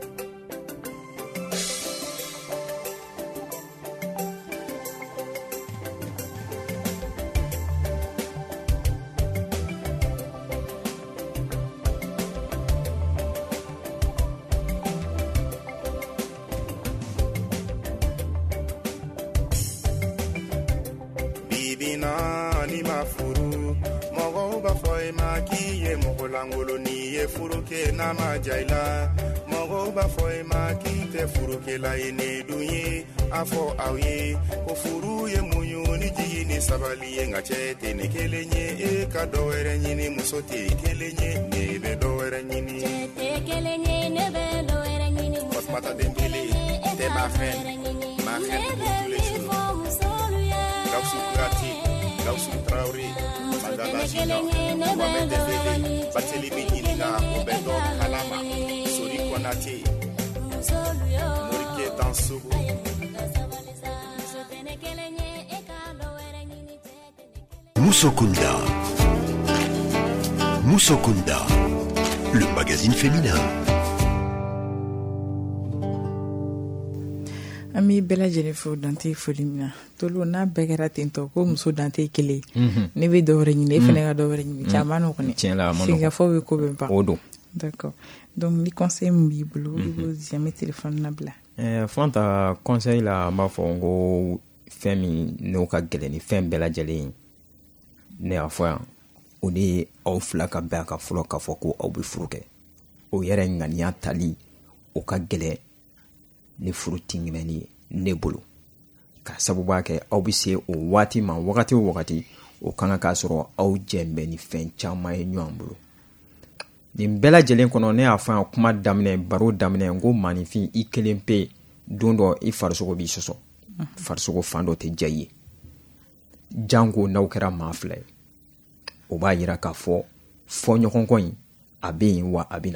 Ni ma furu mɔgɔw b'a fɔ i ma k'i ye mɔgɔ langolo n'i ye furu kɛ n'a ma ja i la mɔgɔw b'a fɔ i ma k'i tɛ furukɛla ye ne dun ye a fɔ aw ye ko furu ye muɲu ni jigi ni sabali ye nka cɛ tɛ ne kelen ye e ka dɔ wɛrɛ ɲini muso tɛ kelen ye ne bɛ dɔ wɛrɛ ɲini Fatumata Dembele tɛ ma fɛn ma fɛn tous les jours Gawusu Kuyate Gawusu Traoré Mandela Junior Mohamed Dembele Barthélémy Iniga Roberto Kalama Sori Konate Morike Dansogo Moussokunda. Moussokunda, le magazine féminin. Ami bɛɛ lajɛlen fo dante foli min na tolu n'a bɛɛ kɛra ten tɔ ko muso dante kelen ne bɛ dɔwɛrɛ ɲini e fana ka dɔwɛrɛ ɲini caman nɔgɔ ne sigikafɔ bɛ ko bɛ ban o don d'accord donc ni conseil min b'i bolo i b'o di an bɛ téléphone nabila Fanta conseil la n b'a fɔ n ko fɛn min n'o ka gɛlɛn ni fɛn bɛɛ lajɛlen ne y'a fɔ yan o de ye aw fila ka bɛn a ka fɔlɔ k'a fɔ ko aw bɛ furu kɛ o yɛrɛ ŋaniya tali o ka gɛlɛn ni furu tinginɛni ye ne bolo ka sababu kɛ aw bɛ se o waati ma wagati o wagati o kan ka sɔrɔ aw jɛnbɛn ni fɛn caman ye ɲɔgɔn bolo nin bɛɛ lajɛlen kɔnɔ ne y'a fɔ yan kuma daminɛ baro daminɛ n ko maninfin i kelen pe don dɔ i farisogo b'i sɔsɔ farisogo fan dɔ tɛ diya i ye janko n'aw kɛra maa fila ye o b'a yira k'a fɔ fɔɲɔgɔnkɔ in a bɛ yen wa a bɛ na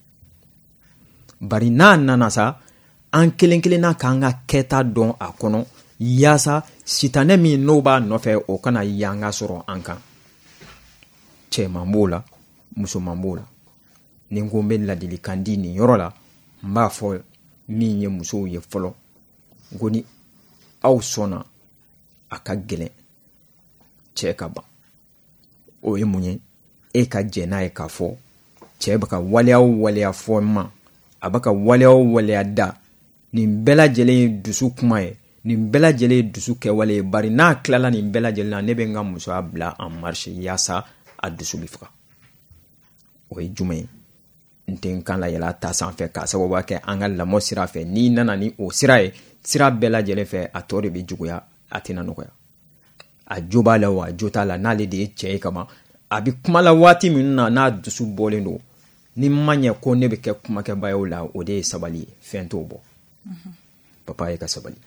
bari n'a nana sa an kelen kelenna k'an ka kɛta dɔn a kɔnɔ yaasa sitanɛ min n'o b'a nɔfɛ o kana yanga sɔrɔ an kan cɛman b'o la musoman b'o la ni n ko n bɛ ladilikan di nin yɔrɔ la n b'a fɔ min ye musow ye fɔlɔ n ko ni aw sɔnna a ka gɛlɛn cɛ ka ban o ye mun ye e ka jɛ n'a ye k'a fɔ cɛ bɛ ka waleya o waleya fɔ ma a bɛ ka waleya o waleya da nin bɛɛ lajɛlen ye dusu kuma ye nin bɛɛ lajɛlen ye dusu kɛwale ye bari n'a tilala nin bɛɛ lajɛlen na ne bɛ n ka musoya bila en marche yaasa a dusu bɛ faga o ye jumɛn ye n tɛ n kan la yɛlɛ a ta sanfɛ k'a sababu kɛ an ka lamɔ sira fɛ n'i nana ni o sira ye sira bɛɛ lajɛlen fɛ a tɔ de bɛ juguya a tɛna nɔgɔya a jo b'a la wa a jo t'a la n'ale de ye cɛ ye kama a bɛ kuma la waati min na n'a dusu bɔlen don ni ma ɲɛ ko ne bɛ kɛ kumakɛba ye o la o de ye sabali ye fɛn t'o bɔ papa ye ka sabali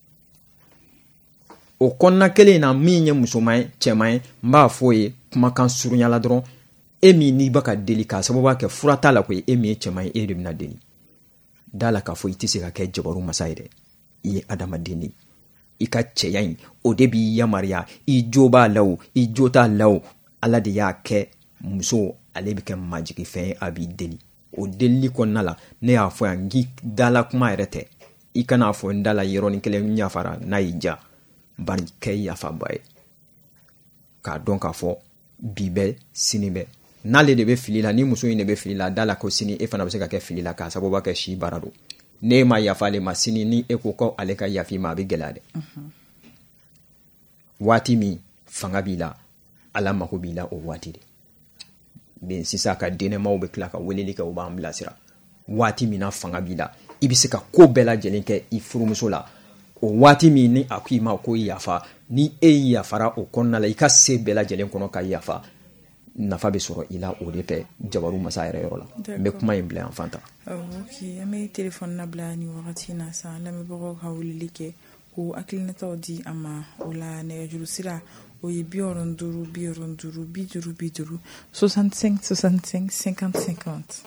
o kɔnɔna kelen na min ye musoman ye cɛman ye n b'a fɔ ye kumakan surunyala dɔrɔn e min n'i bɛ ka deli k'a sababu kɛ fura t'a la koyi e min ye cɛman ye e de bɛna deli da la k'a fɔ i tɛ se ka kɛ jabaru masa ye dɛ i ye adamaden de i ka cɛya in o de b'i yamaruya i jo b'a la o i jo t'a la o ala de y'a kɛ muso ale bɛ kɛ majigifɛn ye a b'i deli o delili kɔnɔna la ne y'a fɔ yan nki dala kuma yɛrɛ tɛ i kana fɔ n dala yɔrɔnin kelen yafara n'a y'i ja bari kɛ yafaba ye k'a dɔn k'a fɔ bi bɛ sini bɛ n'ale de bɛ fili la ni muso in de bɛ fili la dala ko sini e fana bɛ se ka kɛ fili la k'a sababu kɛ si baara don ne ma yafa ale ma sini ni e ko ko ale ka yafi ma a bɛ gɛlɛya dɛ waati min fanga b'i la ala mako b'i la o waati de ben sisan ka denɛmaw bɛ tila ka weleli kɛ o b'an bilasira waati min na fanga b'i la i bɛ se ka ko bɛɛ lajɛlen kɛ i furumuso la o waati min ni a ko i ma ko i yafa ni e y'i yafara o kɔnɔna la i ka se bɛɛ lajɛlen kɔnɔ ka yafa nafa bɛ sɔrɔ i la o de fɛ Jabaru masa yɛrɛ yɔrɔ la n bɛ kuma in bila yan fan ta. Ok, an bɛ téléphone labila ni wagati in na sa lamɛnbagaw ka weleli kɛ ko hakilinataw di a ma o la nɛgɛjuru sira o ye 65 65 50 50.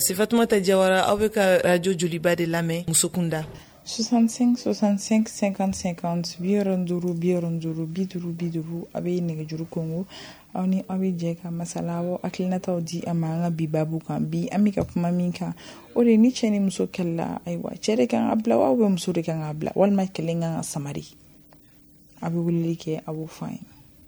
C'est Fatoumata Diawara aw bɛ ka radio Joliba de lamɛn Musokunda 65 65 50 50 biyoronduru biyoronduru biduru biduru a bɛ nɛgɛjuru Congo aw ni aw bɛ jɛ ka masala awɔ hakilinataw di a ma an ka bi babu kan bi an bɛ ka kuma min kan o de ni cɛ ni muso kɛlɛla ayiwa cɛ de kan ka bila wa ou muso de kan ka bila walima kelen kan ka samari a bɛ weleli kɛ a b'o fɔ an ye.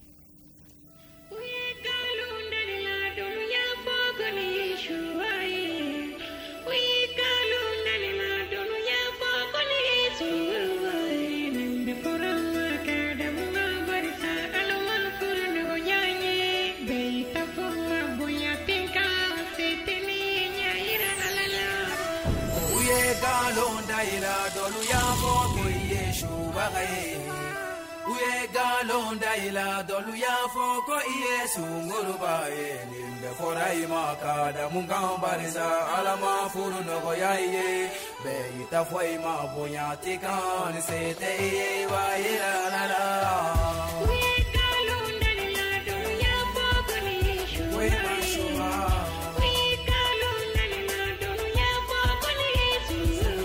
Galonda ila dolu ya foko Yesu nguruba nimbe forai makada mungambarisa alama furu no yaye be ita foi ma bonya tikan sete wa ila la la galonda ila dolu ya foko Yesu we mashuma galonda ila dolu ya foko Yesu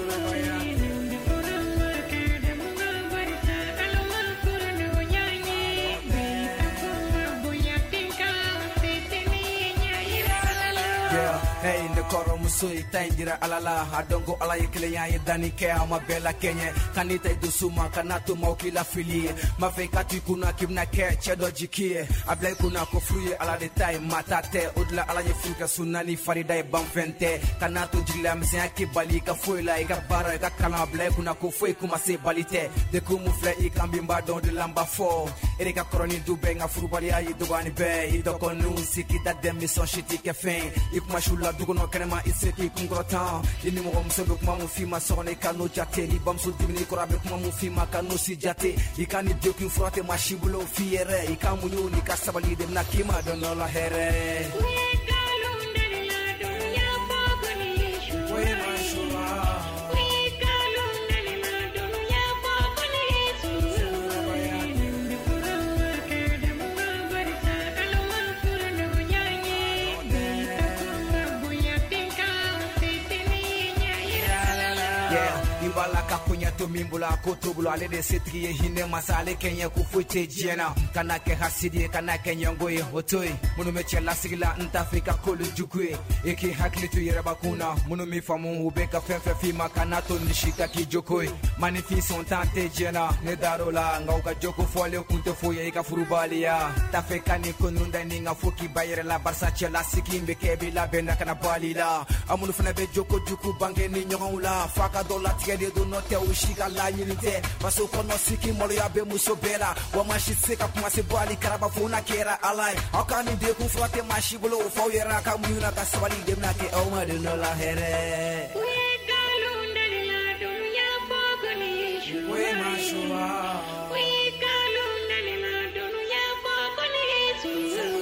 hey in the koro musui taingira alala adongo ala yekele ya dani ke ama bela kenye kanita idusuma kanatu maukila fili mafeka tikuna kimna ke chedo jikie ablay kuna ko fruye ala de tay matate odla ala yefika sunani farida bamfente kanatu jila msia ki balika foila ika bara ka kala ablay kuna ko foi kuma se balite de kumu fle ikambimba don de lamba fo erika koroni dubenga furubali ayi dogani be idoko nu sikita demison shiti ke fin ikuma shula dugono kanema iseki kungrota ini mo msobe kuma mufima sone kanu jate ni bamsul dimini korabe kuma mufima kanu si jate ikani dokin frote mashibulo fiere ikamunyu ni kasabali de nakima dono la here to mimbula ko tobulo ale de setri hine masale kenya ku fuite jena kana ke hasidi kana ke nyongoye hotoi munu meche la sigila ntafika kolu jukwe eki haklitu yeraba kuna munu mi famu ubeka fefe fima kana to nishika ki jokoi manifi son tante jena ne darola ngauka joko fole kunte foye ka furubalia tafeka ni konunda ninga foki bayere la barsa chela sikimbe kebi la benda kana balila amunu fana be joko juku bange ni nyonga faka dola tiede do note ushika la nyinite baso kono siki molo ya be musobela wa mashitseka kuma se bali karaba funa kera alai akani de ku frote mashibolo fo yera ka muna ka sabali de na ke o ma de no la here we galunda la dunya fogoni yeshu we mashuma we galunda la dunya fogoni yeshu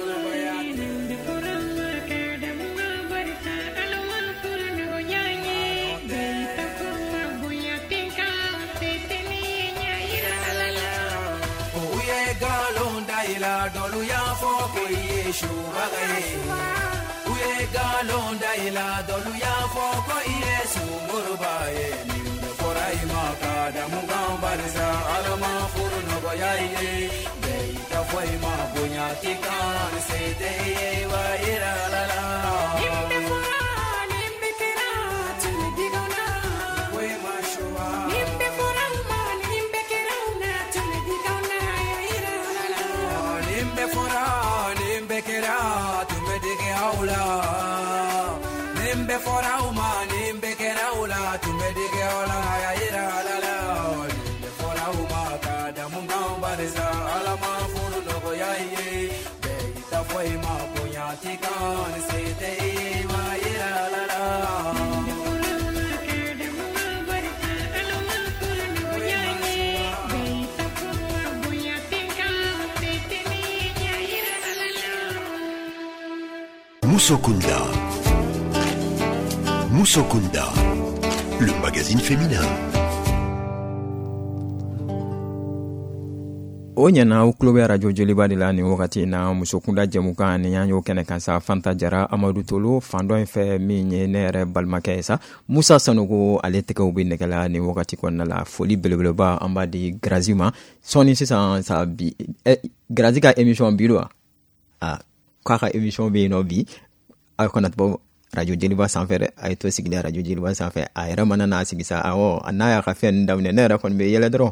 ila dolu ya foko Yesu bagaye uye galonda ila dolu ya foko Yesu murubaye nimbe forai makada mungambarisa alama furu no bayaye beita foi ma bonya tikan sete wa ira la la nimbe fora nimbe kera tumedigona we mashwa nimbe fora ma nimbe kera una tumedigona nimbe fora nimbe kera tumedike aula nimbe fora uma nimbe kera aula tumedike aula ya ira la la nimbe fora uma kada mungambarisa alama furu logo ya ye beita foi ma bonya tikan sete ma ira la la Musokunda. Musokunda, le magazine féminin. o ɲɛna o kulo bɛ radio joliba de la nin wagati na musokunda jɛmukan ni y'an y'o kɛnɛ kan sa Fanta Jara Amadu Tolo fan dɔ in fɛ min ye ne yɛrɛ balimakɛ ye sa Musa Sanogo ale tɛgɛw bɛ nɛgɛla nin wagati kɔnɔna la foli belebeleba an b'a di Grazi ma sɔɔni sisan sa bi Grazi ka émission bi do k'a ka émission bɛ yen nɔ bi a kana bɔ radio jeliba sanfɛ dɛ a ye to sigilen radio jeliba sanfɛ a yɛrɛ mana n'a sigi sa n'a y'a ka fɛn daminɛ ne yɛrɛ kɔni bɛ yɛlɛ dɔrɔn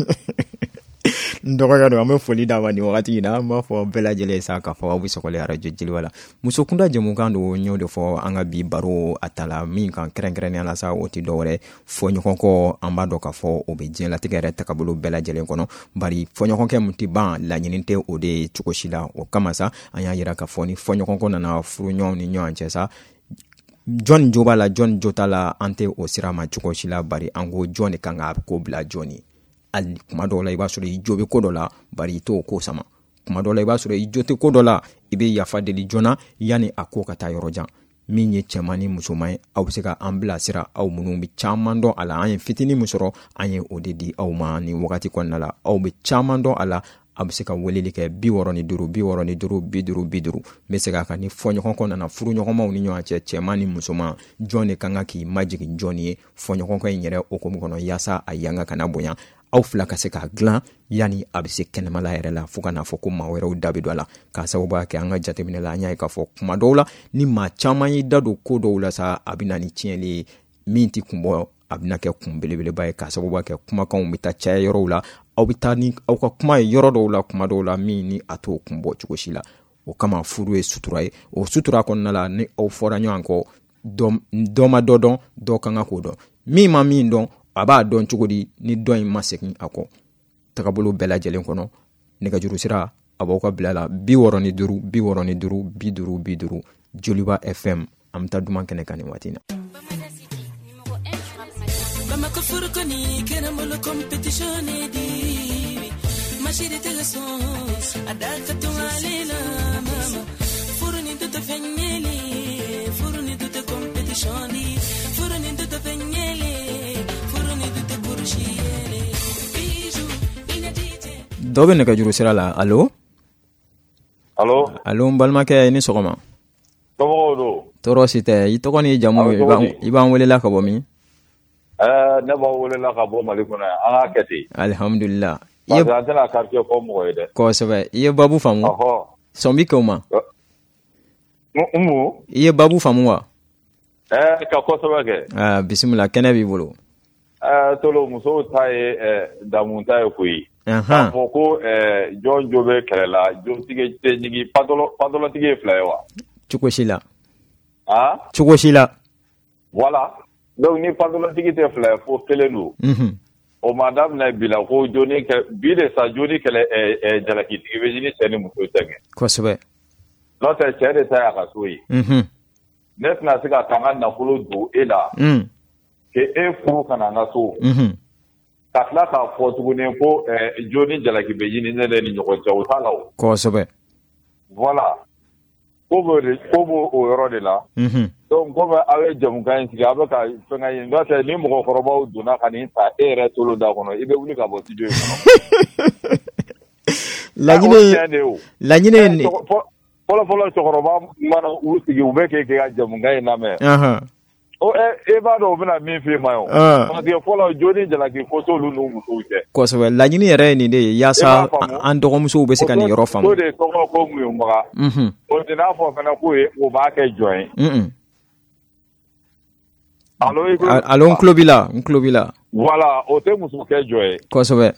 n dɔgɔkɛ don an bɛ foli d'a ma nin wagati in na an b'a fɔ bɛɛ lajɛlen sa k'a fɔ aw bɛ sɔgɔlen radio jeliba la musokunda jɛmukan don n y'o de fɔ an ka bi baro a ta la min kan kɛrɛnkɛrɛnnenya la sa o tɛ dɔwɛrɛ fɔɲɔgɔnkɔ an b'a dɔn k'a fɔ o bɛ diɲɛlatigɛ yɛrɛ tagabolo bɛɛ lajɛlen kɔnɔ bari fɔɲɔgɔnkɛ mun tɛ ban laɲini tɛ o de ye cogo si la o kama sa an y'a yira k'a fɔ ni fɔɲɔgɔnkɔ nana furuɲɔgɔnw ni ɲɔgɔn cɛ sa jɔn jo b'a la jɔn jo t'a la an tɛ o sira ma cogo si la bari an ko jɔn de kan ka ko bila jɔn ye hali kuma dɔw la i b'a sɔrɔ i jo bɛ ko dɔ la bari i t'o ko sama kuma dɔw la i b'a sɔrɔ i jo tɛ ko dɔ la i bɛ yafa deli joona yanni a ko ka taa yɔrɔ jan min ye cɛman ni musoman ye aw bɛ se ka an bilasira aw minnu bɛ caman dɔn a la an ye fitinin min sɔrɔ an ye o de di aw ma nin wagati kɔnɔna la aw bɛ caman dɔn a la a bɛ se ka weleli kɛ 65 50 50 n bɛ se k'a kan ni fɔɲɔgɔn kɔnɔna furuɲɔgɔnmaw ni ɲɔgɔn cɛ cɛman ni musoman jɔn de kan ka k'i majigin jɔn ye fɔɲɔgɔnkɔ in yɛrɛ okumu kɔnɔ yaasa a yanga kana bonya aw fila ka se k'a dilan yanni a bɛ se kɛnɛmala yɛrɛ la fo ka n'a fɔ ko maa wɛrɛw da bɛ don a la k'a sababu kɛ an ka jateminɛ la an y'a ye k'a fɔ kuma dɔw la ni maa caman y'i da don ko dɔw la sa a bɛ na ni tiɲɛli ye min tɛ kun bɔ a bɛna kɛ kun belebeleba ye k'a sababu kɛ kumakanw bɛ taa caya yɔrɔw la aw bɛ taa ni aw ka kuma ye yɔrɔ dɔw la kuma dɔw la min ni a t'o kun bɔ cogo si la o kama furu ye sutura ye o sutura kɔnɔna la ni aw fɔra ɲɔgɔn kɔ dɔ ma dɔ dɔn dɔ kan ka k'o dɔn min ma min dɔn a b'a dɔn cogo di ni dɔn in ma segin a kɔ tagabolo bɛɛ lajɛlen kɔnɔ nɛgɛjuru sira a b'aw ka bila la 65 65 50 50 Joliba FM an bɛ taa duman kɛnɛ kan nin waati na Bamako furukoni kena molo competition di mashiri tega sons adaka tualina mama furuni tuta fenyele furuni tuta competition di furuni tuta fenyele furuni tuta burshiele biju inadite dɔ bɛ nɛgɛjuru sira la allo n balimakɛ ni sɔgɔma tɔɔrɔ si tɛ i tɔgɔ ni jamu i b'an welela ka bɔ min ne b'a welela ka bɔ Mali kɔnɔ an ka kɛ ten alhamdulillah parce que an tɛna quartier fɔ mɔgɔ ye dɛ kosɛbɛ i ye babu faamu sɔn bi kɛ o ma i ye babu faamu wa ka kosɛbɛ kɛ bisimila kɛnɛ b'i bolo tolo musow ta ye damun ta ye koyi k'a fɔ ko jɔn jo bɛ kɛlɛ la jotigi tɛ ɲigi patɔlɔtigi ye fila ye wa cogo si la voilà donc ni patɔlɔtigi tɛ fila ye fo kelen don o ma daminɛ bi la ko joni bi de sa joni kɛlɛ jalakitigi bɛ ɲini cɛ ni muso tɛ kɛ kosɛbɛ n'o tɛ cɛ de ta y'a ka so ye ne tɛna se ka taa n ka nafolo don e la ke e furu ka na an ka so ka tila k'a fɔ tuguni ko joni jalaki bɛ ɲini ne ni ɲɔgɔn cɛ o t'a la o kosɛbɛ voilà ko b'o o yɔrɔ de la donc komi aw ye jamukan in sigi aw bɛ ka fɛnkɛ ɲini n'o tɛ ni mɔgɔkɔrɔbaw donna ka nin ta e yɛrɛ tolo da kɔnɔ i bɛ wuli ka bɔ studio in kɔnɔ laɲini fɔlɔ cɛkɔrɔba mana u sigi u bɛ k'e ka jamukan in lamɛn e b'a dɔn u bɛna min f'i ma parce que fɔlɔ joni jalaki ko t'olu n'u musow cɛ kosɛbɛ laɲini yɛrɛ ye nin de ye yaasa an dɔgɔmusow bɛ se ka nin yɔrɔ faamu o de tɔgɔ ko Muyumbaga o tɛ n'a fɔ fana ko o b'a kɛ jɔn ye allo n tulo b'i la voilà o tɛ muso kɛ jɔn ye kosɛbɛ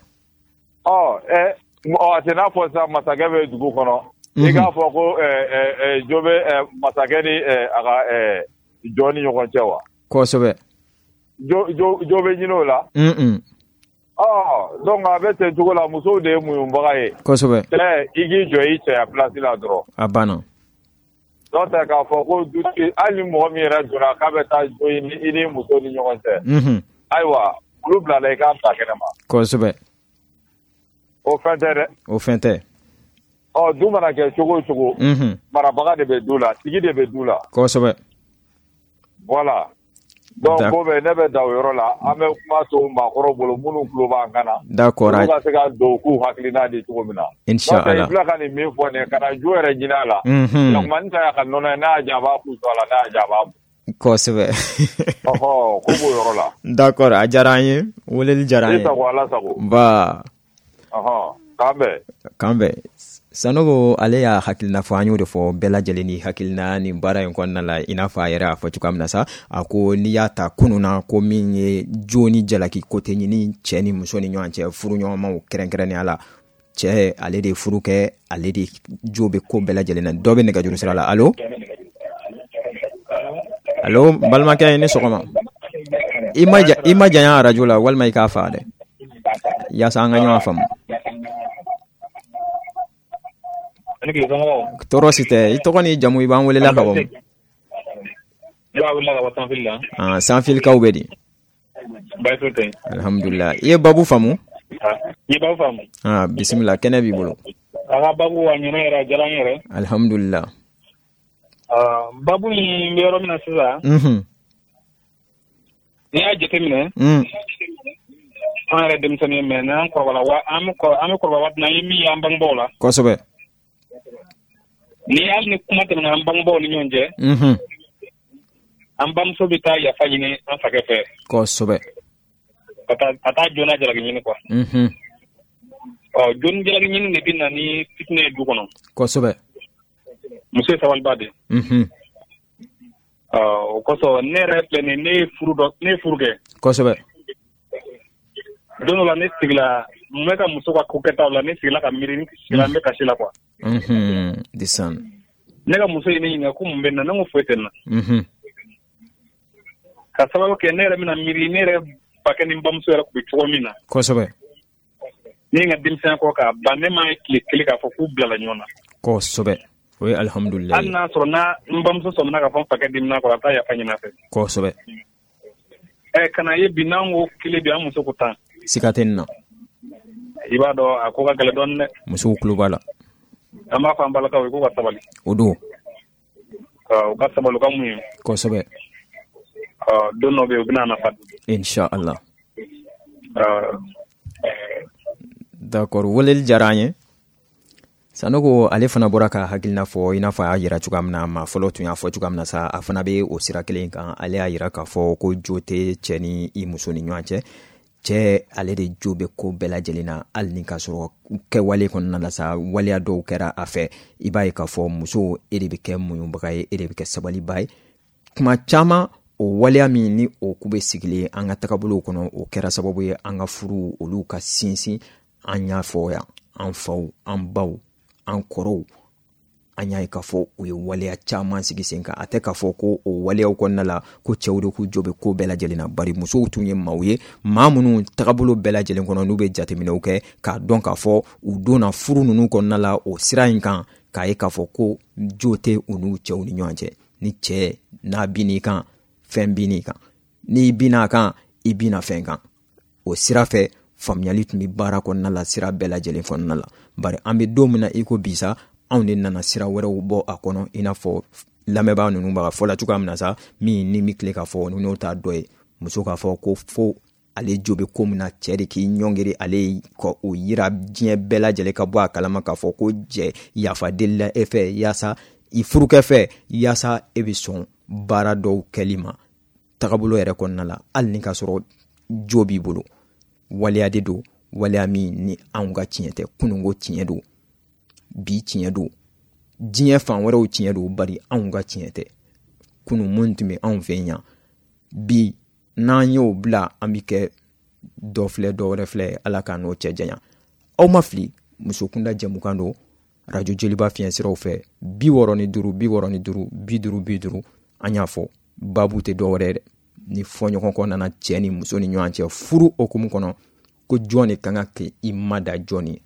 a tɛ n'a fɔ sisan masakɛ bɛ dugu kɔnɔ i k'a fɔ ko jo bɛ masakɛ ni a ka jɔn ni ɲɔgɔn cɛ wa kosɛbɛ jo bɛ ɲini o la donc a bɛ ten cogo la musow de ye muɲubaga ye kosɛbɛ i k'i jɔ i cɛya place la dɔrɔn a banna n'o tɛ k'a fɔ ko dutigi hali ni mɔgɔ min yɛrɛ donna k'a bɛ taa jo i ni muso ni ɲɔgɔn cɛ ayiwa olu bila la i k'a ta kɛnɛ ma kosɛbɛ o fɛn tɛ dɛ o fɛn tɛ du mana kɛ cogo o cogo marabaga de bɛ du la tigi de bɛ du la kosɛbɛ voilà donc ko bɛ ne bɛ da o yɔrɔ la an bɛ kuma to maakɔrɔw bolo minnu tulo b'an kan na d'accord olu ka se ka don k'u hakilina di cogo min na inchallah i filɛ ka nin min fɔ nin ka na jo yɛrɛ ɲini a la lɔgɔmani ta y'a ka nɔnɔ ye n'a y'a ja a b'a kun to a la n'a y'a ja a b'a bɔ kosɛbɛ ko b'o yɔrɔ la d'accord a diyara an ye weleli diyara an ye i sago ala sago ba kan bɛn Sanogo ale y'a hakilina fɔ an y'o de fɔ bɛɛ lajɛlen ni hakilina nin baara in kɔnɔna la i n'a fɔ a yɛrɛ y'a fɔ cogoya min na sa a ko n'i y'a ta kunun na ko min ye jo ni jalaki ko tɛ ɲini cɛ ni muso ni ɲɔgɔn cɛ furu ɲɔgɔnmaw kɛrɛnkɛrɛnnenya la cɛ ale de furu kɛ ale de jo bɛ ko bɛɛ lajɛlen na dɔ bɛ nɛgɛjuru sira la allo balimakɛ ni sɔgɔma i ma janya arajo la walima i k'a fa dɛ yaasa an ka ɲɔgɔn faamu tɔɔrɔ si tɛ i tɔgɔ ni jamu i b'an welela ka bɔ sanfilikaw bɛ di alhamdulillah i ye babu faamu bisimila kɛnɛ b'i bolo alhamdulillah babu in bɛ yɔrɔ min na sisan n'i y'a jateminɛ an yɛrɛ denmisɛnnin mɛ n'an kɔrɔbala an bɛ kɔrɔbala waati na an ye min ye an bangebaaw la kosɛbɛ ni hali ni kuma tɛmɛna an bangebaaw ni ɲɔgɔn cɛ an bamuso bɛ taa yafa ɲini an fakɛ fɛ kosɛbɛ ka taa jɔna jalaki ɲini kuwa jɔni jalaki ɲini de bɛ na ni fitinɛ ye du kɔnɔ kosɛbɛ muso ye sabaliba de o kosɔn ne yɛrɛ filɛ nin ne ye furu kɛ kosɛbɛ don dɔ la ne sigila n bɛ ka muso ka ko kɛtaw la ne sigila ka miiri n sigila n bɛ kasi la kuwa disan ne ka muso ye ne ɲininka ko mun bɛ na ne ko foyi tɛ n na ka sababu kɛ ne yɛrɛ bɛna miiri ne yɛrɛ fakɛ ni n bamuso yɛrɛ tun bɛ cogo min na kosɛbɛ ne ye n ka denmisɛnya kɔ k'a ban ne ma tile kelen k'a fɔ k'u bilala ɲɔgɔn na kosɛbɛ o ye alhamdulillah hali n'a sɔrɔ n bamuso sɔmina ka fɔ n fakɛ dimina kɔ a taa yafa ɲini a fɛ kosɛbɛ kana ye bi n'an ko kile bi an muso ko tan siga tɛ nin na i b'a dɔn a ko ka gɛlɛ dɔɔnin dɛ musow tulo b'a la an b'a fɔ an balakaw ye k'u ka sabali o don u ka sabali u ka mun ye kosɛbɛ don dɔ bɛ yen u bɛna nafa inchallah d'accord weleli diyara an ye Sanogo ale fana bɔra ka hakilina fɔ i n'a fɔ a y'a yira cogoya min na ma fɔlɔ tun y'a fɔ cogoya min na sa a fana bɛ o sira kelen kan ale y'a yira k'a fɔ ko jo tɛ cɛ ni i muso ni ɲɔgɔn cɛ cɛ ale de jo bɛ ko bɛɛ lajɛlen na hali ni ka sɔrɔ kɛwale kɔnɔna la sa waleya dɔw kɛra a fɛ i b'a ye k'a fɔ muso e de bɛ kɛ muɲubaga ye e de bɛ kɛ sabaliba ye kuma caman o waleya min ni o ku bɛ sigilen an ka tagabolow kɔnɔ o kɛra sababu ye an ka furu olu ka sinsin an y'a fɔ yan an faw an baw an kɔrɔw an y'a ye k'a fɔ u ye waleya caman sigi sen kan a tɛ k'a fɔ ko o waleyaw kɔnɔna la ko cɛw de k'u jɔ bɛ ko bɛɛ lajɛlen na bari musow tun ye maaw ye maa minnu tagabolo bɛɛ lajɛlen kɔnɔ n'u bɛ jateminɛw kɛ k'a dɔn k'a fɔ u donna furu ninnu kɔnɔna la o sira in kan k'a ye k'a fɔ ko jo tɛ u n'u cɛw ni ɲɔgɔn cɛ ni cɛ n'a bin'i kan fɛn bin'i kan n'i bin'a kan i bina fɛn kan o sira fɛ faamuyali tun bɛ baara kɔnɔna la sira bɛɛ lajɛlen kɔnɔna la bari an bɛ don min na i ko bisa anw de nana sira wɛrɛw bɔ a kɔnɔ i n'a fɔ lamɛnbaa ninnu b'a fɔ la cogoya min na sa min ni mi tile k'a fɔ n'o t'a dɔ ye muso k'a fɔ ko fo ale jo bɛ ko min na cɛ de k'i ɲɔngiri ale ka o yira diɲɛ bɛɛ lajɛlen ka bɔ a kalama k'a fɔ ko jɛ yafa delila e fɛ yaasa i furukɛ fɛ yaasa e bɛ sɔn baara dɔw kɛli ma tagabolo yɛrɛ kɔnɔna la hali ni ka sɔrɔ jo b'i bolo waleya de don waleya min ni anw ka tiɲɛ tɛ kununko tiɲɛ don bi tiɲɛ don diɲɛ fan wɛrɛw tiɲɛ don bari anw ka tiɲɛ tɛ kunun mun tun bɛ anw fɛ yan bi n'an y'o bila an bɛ kɛ dɔ filɛ dɔ wɛrɛ filɛ ala k'a n'o cɛ janya aw ma fili musokunda jɛmukan don radio jeliba fiɲɛ siraw fɛ 65 65 50 50 an y'a fɔ babu tɛ dɔ wɛrɛ dɛ ni fɔɲɔgɔn kɔ nana cɛ ni muso ni ɲɔgɔn cɛ furu okumu kɔnɔ ko jɔn de kan ka kɛ i ma da jɔn ye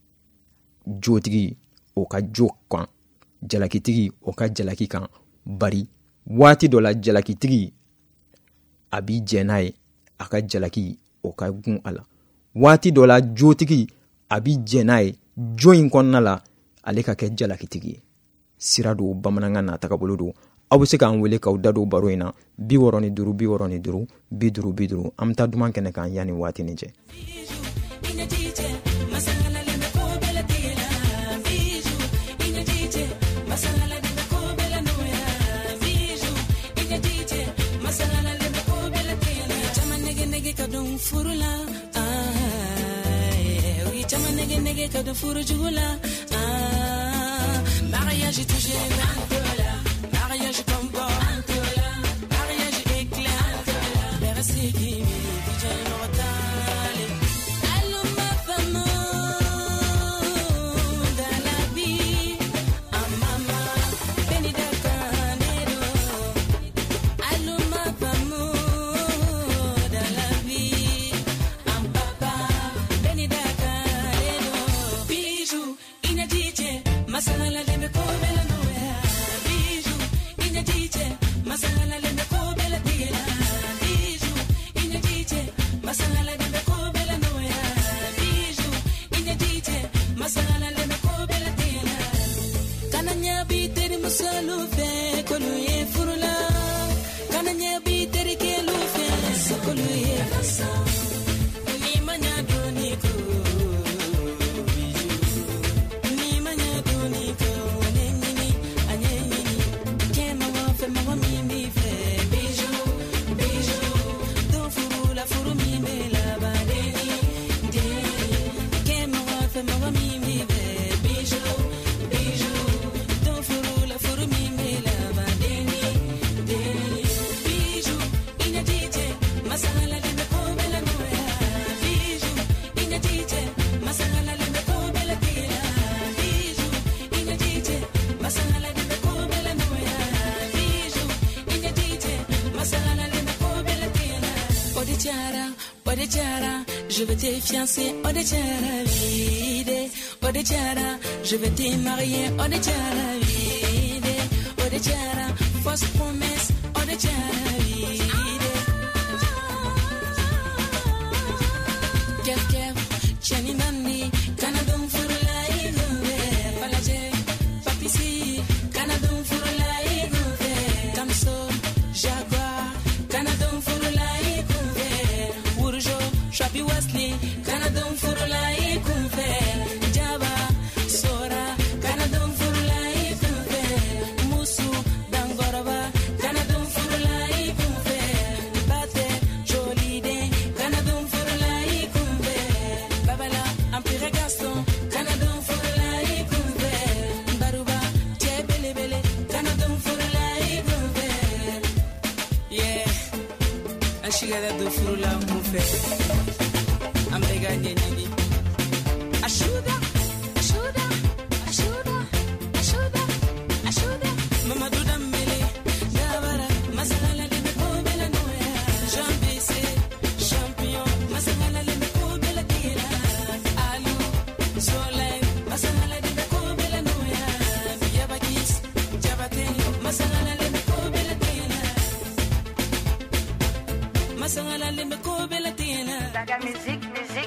jotigi o ka jo kan jalakitigi o ka jalaki kan bari waati dɔ la jalakitigi a b'i jɛ n'a ye a ka jalaki o ka gun a la waati dɔ la jotigi a b'i jɛ n'a ye jo in kɔnɔna la ale ka kɛ jalakitigi ye sira don bamanankan n'a tagabolo don aw bɛ se k'an wele k'aw da don baro in na 65 65 50 an bɛ taa duman kɛnɛ kan yanni waati ni cɛ. Mariage touché, mariage combat, mariage éclat, merci qui vient mortal. Allô ma femme dans la vie, ah maman, benida canero. Allô ma femme dans la vie, ah papa, benida canero. Bijou, inadije, masala la lembe ko bela noya. Bijou, inadije, masala la lembe ko bela tira. Bijou, inadije, masala la lembe ko bela noya. Bijou, inadije, masala la lembe ko bela tira. Kananya biteri musalu fe kolu ye furula. Kananya biteri kelu fe kolu ye fasa. Ni manya doniko. Je vais te fiancer, Odechara vide. Odechara, je vais te marier, Odechara vide. Odechara, fausse promesse, Odechara vide. Kev kev, chani mami, kanadum furula igove. Palaje, papisi, kanadum furula igove. Kamso, jaguar, kanadum furula igove. Urjo, Shabi Wesley, Canadon Furula Ikunfe, Java, Sora, Canadon Furula Ikunfe, Musu, Dangoraba, Canadon Furula Ikunfe, Bate, Jolide, Canadon Furula Ikunfe, Babala, Empire Gaston, Canadon Furula Ikunfe, Baruba, Tebelebele, Canadon Furula Ikunfe. Yeah, Ashigada do Furula Ikunfe. Ajuda, ajuda, ajuda, ajuda, ajuda. Mama do mele, Davara, masala le ko bela noya. Jambese, champion, masala le ko bela tira. Alu, soleil, masala le ko bela noya. Yabakis, jabate, masala le ko bela tira. Masala le ko bela tira. La musique.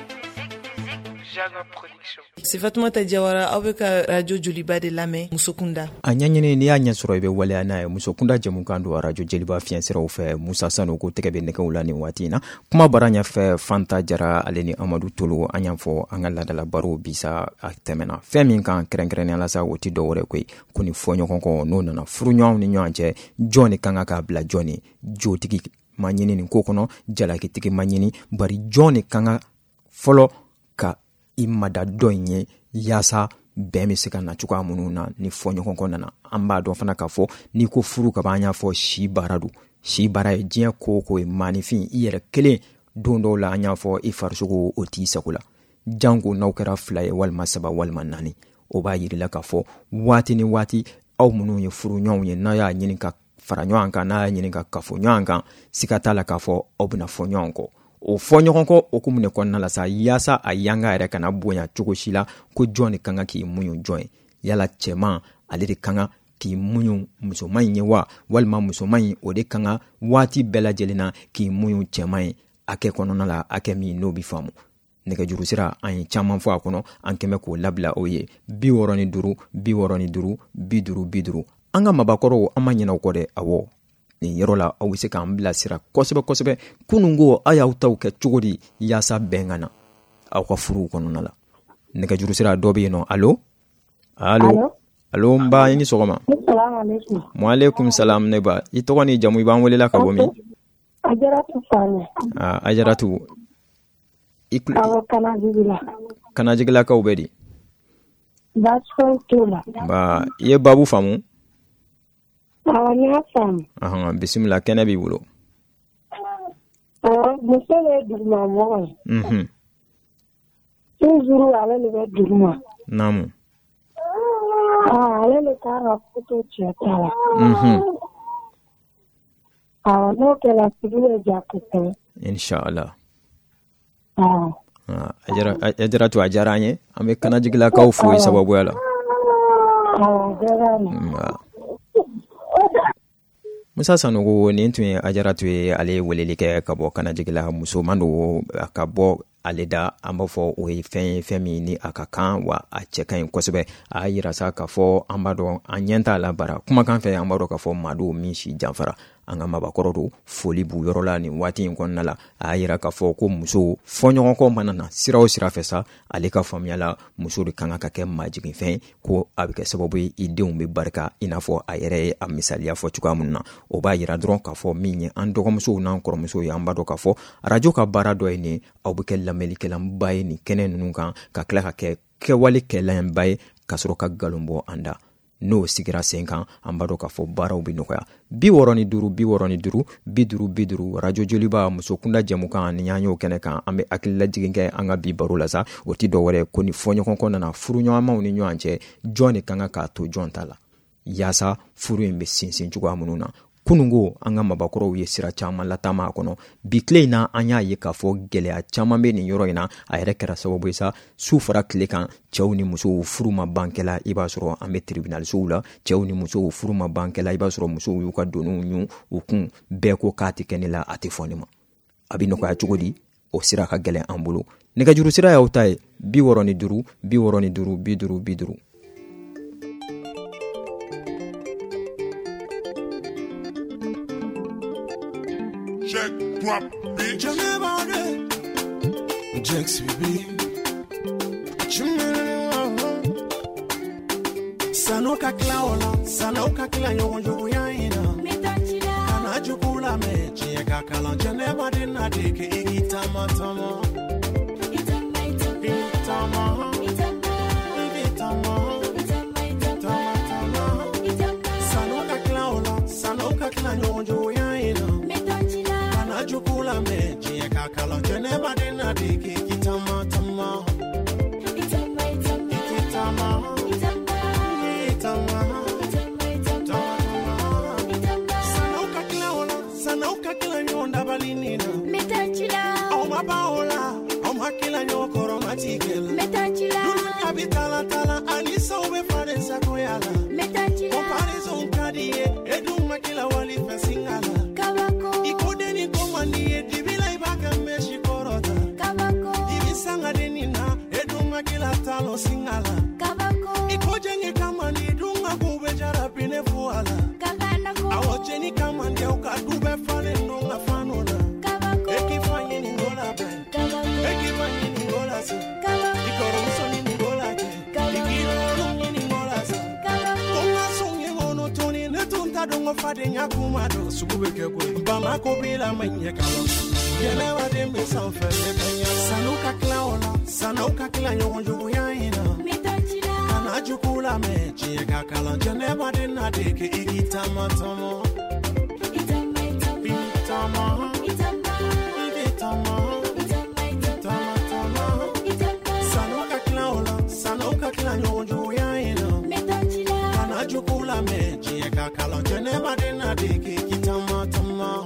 C'est Fatoumata Diawara aw bɛ ka radio Joliba de lamɛn Musokunda. A ɲaɲini n'i y'a ɲɛ sɔrɔ i bɛ waleya n'a ye Musokunda jɛmukan don radio Joliba fiɲɛsiraw fɛ Musa Sano ko tɛgɛ bɛ nɛgɛw la nin waati in na kuma bara ɲɛfɛ Fanta Jara ale ni Amadu Tolo an y'a fɔ an ka ladala baro bisa a tɛmɛna fɛn min kan kɛrɛnkɛrɛnnenya la sa o tɛ dɔwɛrɛ koyi ko ni fɔɲɔgɔn kɔ n'o nana furuɲɔgɔnw ni ɲɔgɔn cɛ jɔn de kan ka k'a bila jɔn ye jotigi ma ɲini nin ko kɔnɔ jalakitigi ma ɲini bari jɔn de kan ka fɔlɔ ka i mada dɔ in ye yaasa bɛn bɛ se ka na cogoya minnu na ni fɔɲɔgɔn kɔ nana an b'a dɔn fana k'a fɔ n'i ko furu ka ban y'a fɔ si baara don si baara ye diɲɛ ko o ko ye maanifin i yɛrɛ kelen don dɔw la an y'a fɔ i farisogo o t'i sago la janko n'aw kɛra 2 ye walima 3 walima 4 o b'a yirila k'a fɔ waati ni waati aw minnu ye furu ɲɔgɔnw ye n'a y'a ɲini ka fara ɲɔgɔn kan n'a y'a ɲini ka kafo ɲɔgɔn kan siga t'a la k'a fɔ aw bɛna fɔ ɲɔgɔn kɔ o fɔ ɲɔgɔn kɔ okumu de kɔnɔna la sa yaasa a yanga yɛrɛ kana bonya cogo si la ko jɔn de kan ka k'i muɲu jɔn ye yala cɛman ale de kan ka k'i muɲu musoman in ye wa walima musoman in o de kan ka waati bɛɛ lajɛlen na k'i muɲu cɛman ye a kɛ kɔnɔna la a kɛ min n'o bi faamu nɛgɛjuru sira an ye caman fɔ a kɔnɔ an kɛmɛ k'o labila o ye 65 65 50 50 an ka mabakɔrɔw an ma ɲinɛ o kɔ dɛ awɔ nin yɔrɔ la aw bɛ se k'an bilasira kosɛbɛ kosɛbɛ kunungo a y'aw taw kɛ cogo di yaasa bɛn ka na aw ka furuw kɔnɔna la nɛgɛjuru sira dɔ bɛ yen nɔ allo n ba i ni sɔgɔma waaleykum salam ne ba i tɔgɔ ni jamu i b'an welela ka bɔ min Ajaratu Kanajigilakaw bɛ di ba i ye babu faamu bisimila kɛnɛ b'i bolo muso bɛ duguma mɔgɔ ye toujours ale de bɛ duguma naamu ale de kan ka foto cɛ ta la n'o kɛra sigi bɛ ja kosɛbɛ inshallah Ajaratu a diyara an ye an bɛ Kanajigilakaw fo sababuya la Musa Sanogo nin tun ye Ajaratu ye ale weleli kɛ ka bɔ Kanajigila muso man do ka bɔ ale da an b'a fɔ o ye fɛn min ni a ka kan wa a cɛ ka ɲi kosɛbɛ a yira sa ka fɔ an b'a dɔn an ɲɛ t'a la bara kumakan fɛ an b'a dɔn ka fɔ maado min si janfara an ka mabakɔrɔ do foli b'u yɔrɔ la nin waati in kɔnɔna la a yira ka fɔ ko muso fɔɲɔgɔnkɔ mana na sira o sira fɛ sa ale ka faamuya la muso de kan ka kɛ majiginfɛn ko a bɛ kɛ sababu ye i denw bɛ barika i n'a fɔ a yɛrɛ ye a misaliya fɔ cogoya min na o b'a yira dɔrɔn ka fɔ min ye an dɔgɔmusow n'an kɔrɔmusow ye an b'a dɔn ka fɔ radio ka baara dɔ ye nin aw bɛ kɛ lamɛnlikɛlanba ye nin kɛnɛ ninnu kan ka tila ka kɛ kɛwale kɛlanba ye ka sɔrɔ ka nkalon bɔ an da n'o sigira sen kan an b'a dɔn k'a fɔ baaraw bɛ nɔgɔya 65 radio joliba muso kunda jɛmukan ni y'an y'o kɛnɛ kan an bɛ hakililajigin kɛ an ka bi baro la sa o tɛ dɔ wɛrɛ ko ni fɔɲɔgɔnkɔ nana furuɲɔgɔnmaw ni ɲɔgɔn cɛ jɔn de kan k'a to jɔn ta la yaasa furu in bɛ sinsin cogoya minnu na kunungo an ka mabakɔrɔw ye sira caman latama a kɔnɔ bi tile in na an y'a ye k'a fɔ gɛlɛya caman bɛ nin yɔrɔ in na a yɛrɛ kɛra sababu ye sa su fara tile kan cɛw ni musow furu ma bankɛla i b'a sɔrɔ an bɛ tribunalsow la cɛw ni musow furu ma bankɛla i b'a sɔrɔ musow y'u ka doniw ɲu u kun bɛɛ ko k'a tɛ kɛ ne la a tɛ fɔ ne ma a bɛ nɔgɔya cogo di o sira ka gɛlɛn an bolo nɛgɛjuru sira y'aw ta ye 65 50 Check, drop, bitch. Jax, baby. Sanoka klaola, sanoka klanyo njuya ina. Kana jukula mechi ya kakala janeba dina deke igitama tama. Sanoka klaola, sanoka klanyo njuya ina. Jukula mechi ya kakala janeba dina deke igitama tama. Sanoka kila nyonda balinina metachila au mabaola au makila nyokoro matikela metachila abitala tala alisa ube farensa koyala metachila comparaison kadie edu makila wali fasingala kabako ikodeni komanie dibila ibaka meshi korota kabako ibisanga denina edu makila talo singala kabako ikojenge kama ni dunga kubejara pine fuala kabana ko awocheni kama ndio kadube fane nonga fanona kabako ekifanye ni ngola ben kabako ekifanye ni ngola sa kabako ikoroso ni ngola ke ikiroro ni ngola sa kabako onga songe ngono toni netunta dongo fade nyakumado sububeke ko bama ko bila manye kala yelewa de me sanfe kanya sanuka klaola sanuka klanyo njugu yaina kana jukula mechi ya kakala janeba dina deke igitama tamo sanoka klanyo njugu yaina kana jukula mechi ya kakala janeba dina deke igitama tamo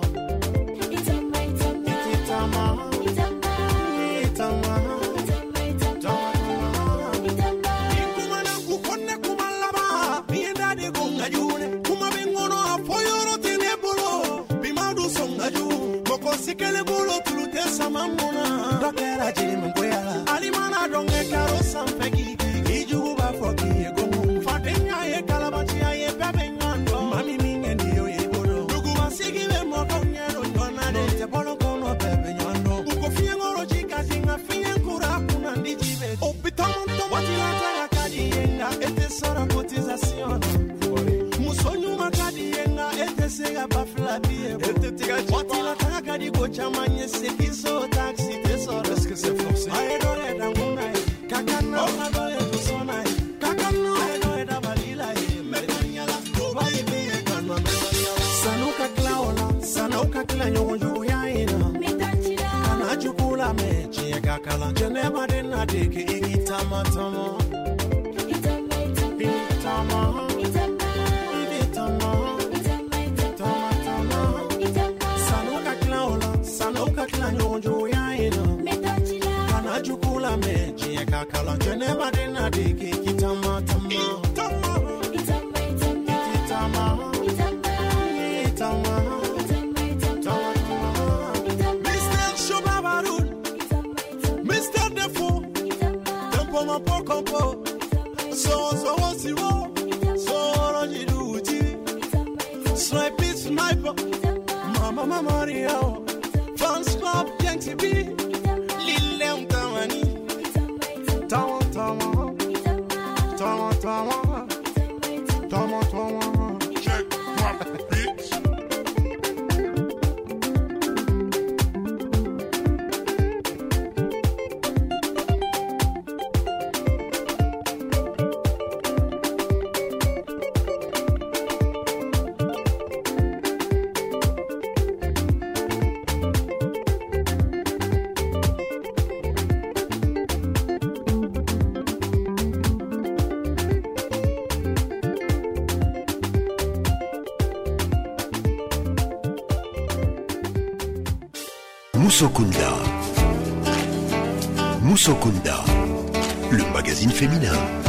sikele bolo tulute samamuna dokera jini mkwela alimana donge karo sampeki ijuba foki egomu fatenya ye kalabati ye bebe nyan tega pa flapie Wati la taka di go chamanye sekiso taxi tesoro Est-ce que c'est forcé? Ae dole da ngunai Kakana dole tu sonai Kakana ae dole da balila Medanyala Dubai biye kanwa medanyala Sanuka klaola Sanuka kla nyonjo ya ina Kana chukula mechi ya kakala Jenema dena deke igitama tamo Itama Jukula mechi ya kakala Jeneba dena deke kitama tama Mr. Shobabarun Mr. Defo Tempo mapo kompo So wasiwo So rojiduji Sniper Mama Maria Fans Club Gang TV Musokunda, le magazine féminin.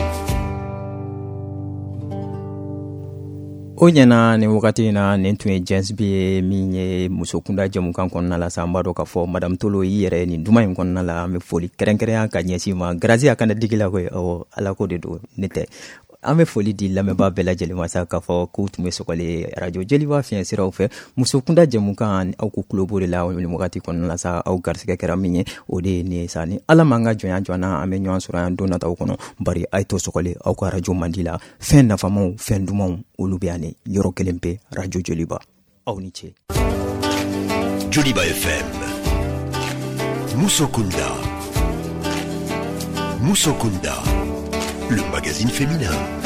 O ɲɛna nin wagati na nin tun ye Jens B ye min ye musokunda jɛmukan kɔnɔna la sa n b'a dɔn k'a fɔ madame Tolo i yɛrɛ nin duman in kɔnɔna la an bɛ foli kɛrɛnkɛrɛnya ka ɲɛsin ma Grazi a kana digi la koyi awɔ ala ko de don ne tɛ an bɛ foli di lamɛnbaa bɛɛ lajɛlen ma sa k'a fɔ k'u tun bɛ sɔgɔlen radio jeliba fiɲɛ siraw fɛ musokunda jɛmukan aw ko tulo de la nin wagati kɔnɔna la sa aw garisɛgɛ kɛra min ye o de ye nin ye sa ni ala m'an ka jɔnya jɔna an bɛ ɲɔgɔn sɔrɔ yan don nataw kɔnɔ bari a ye to sɔgɔlen aw ka radio mandi la fɛn nafamaw fɛn dumanw olu bɛ yan ne yɔrɔ kelen pe radio joliba aw ni ce Joliba FM Musokunda, le magazine féminin.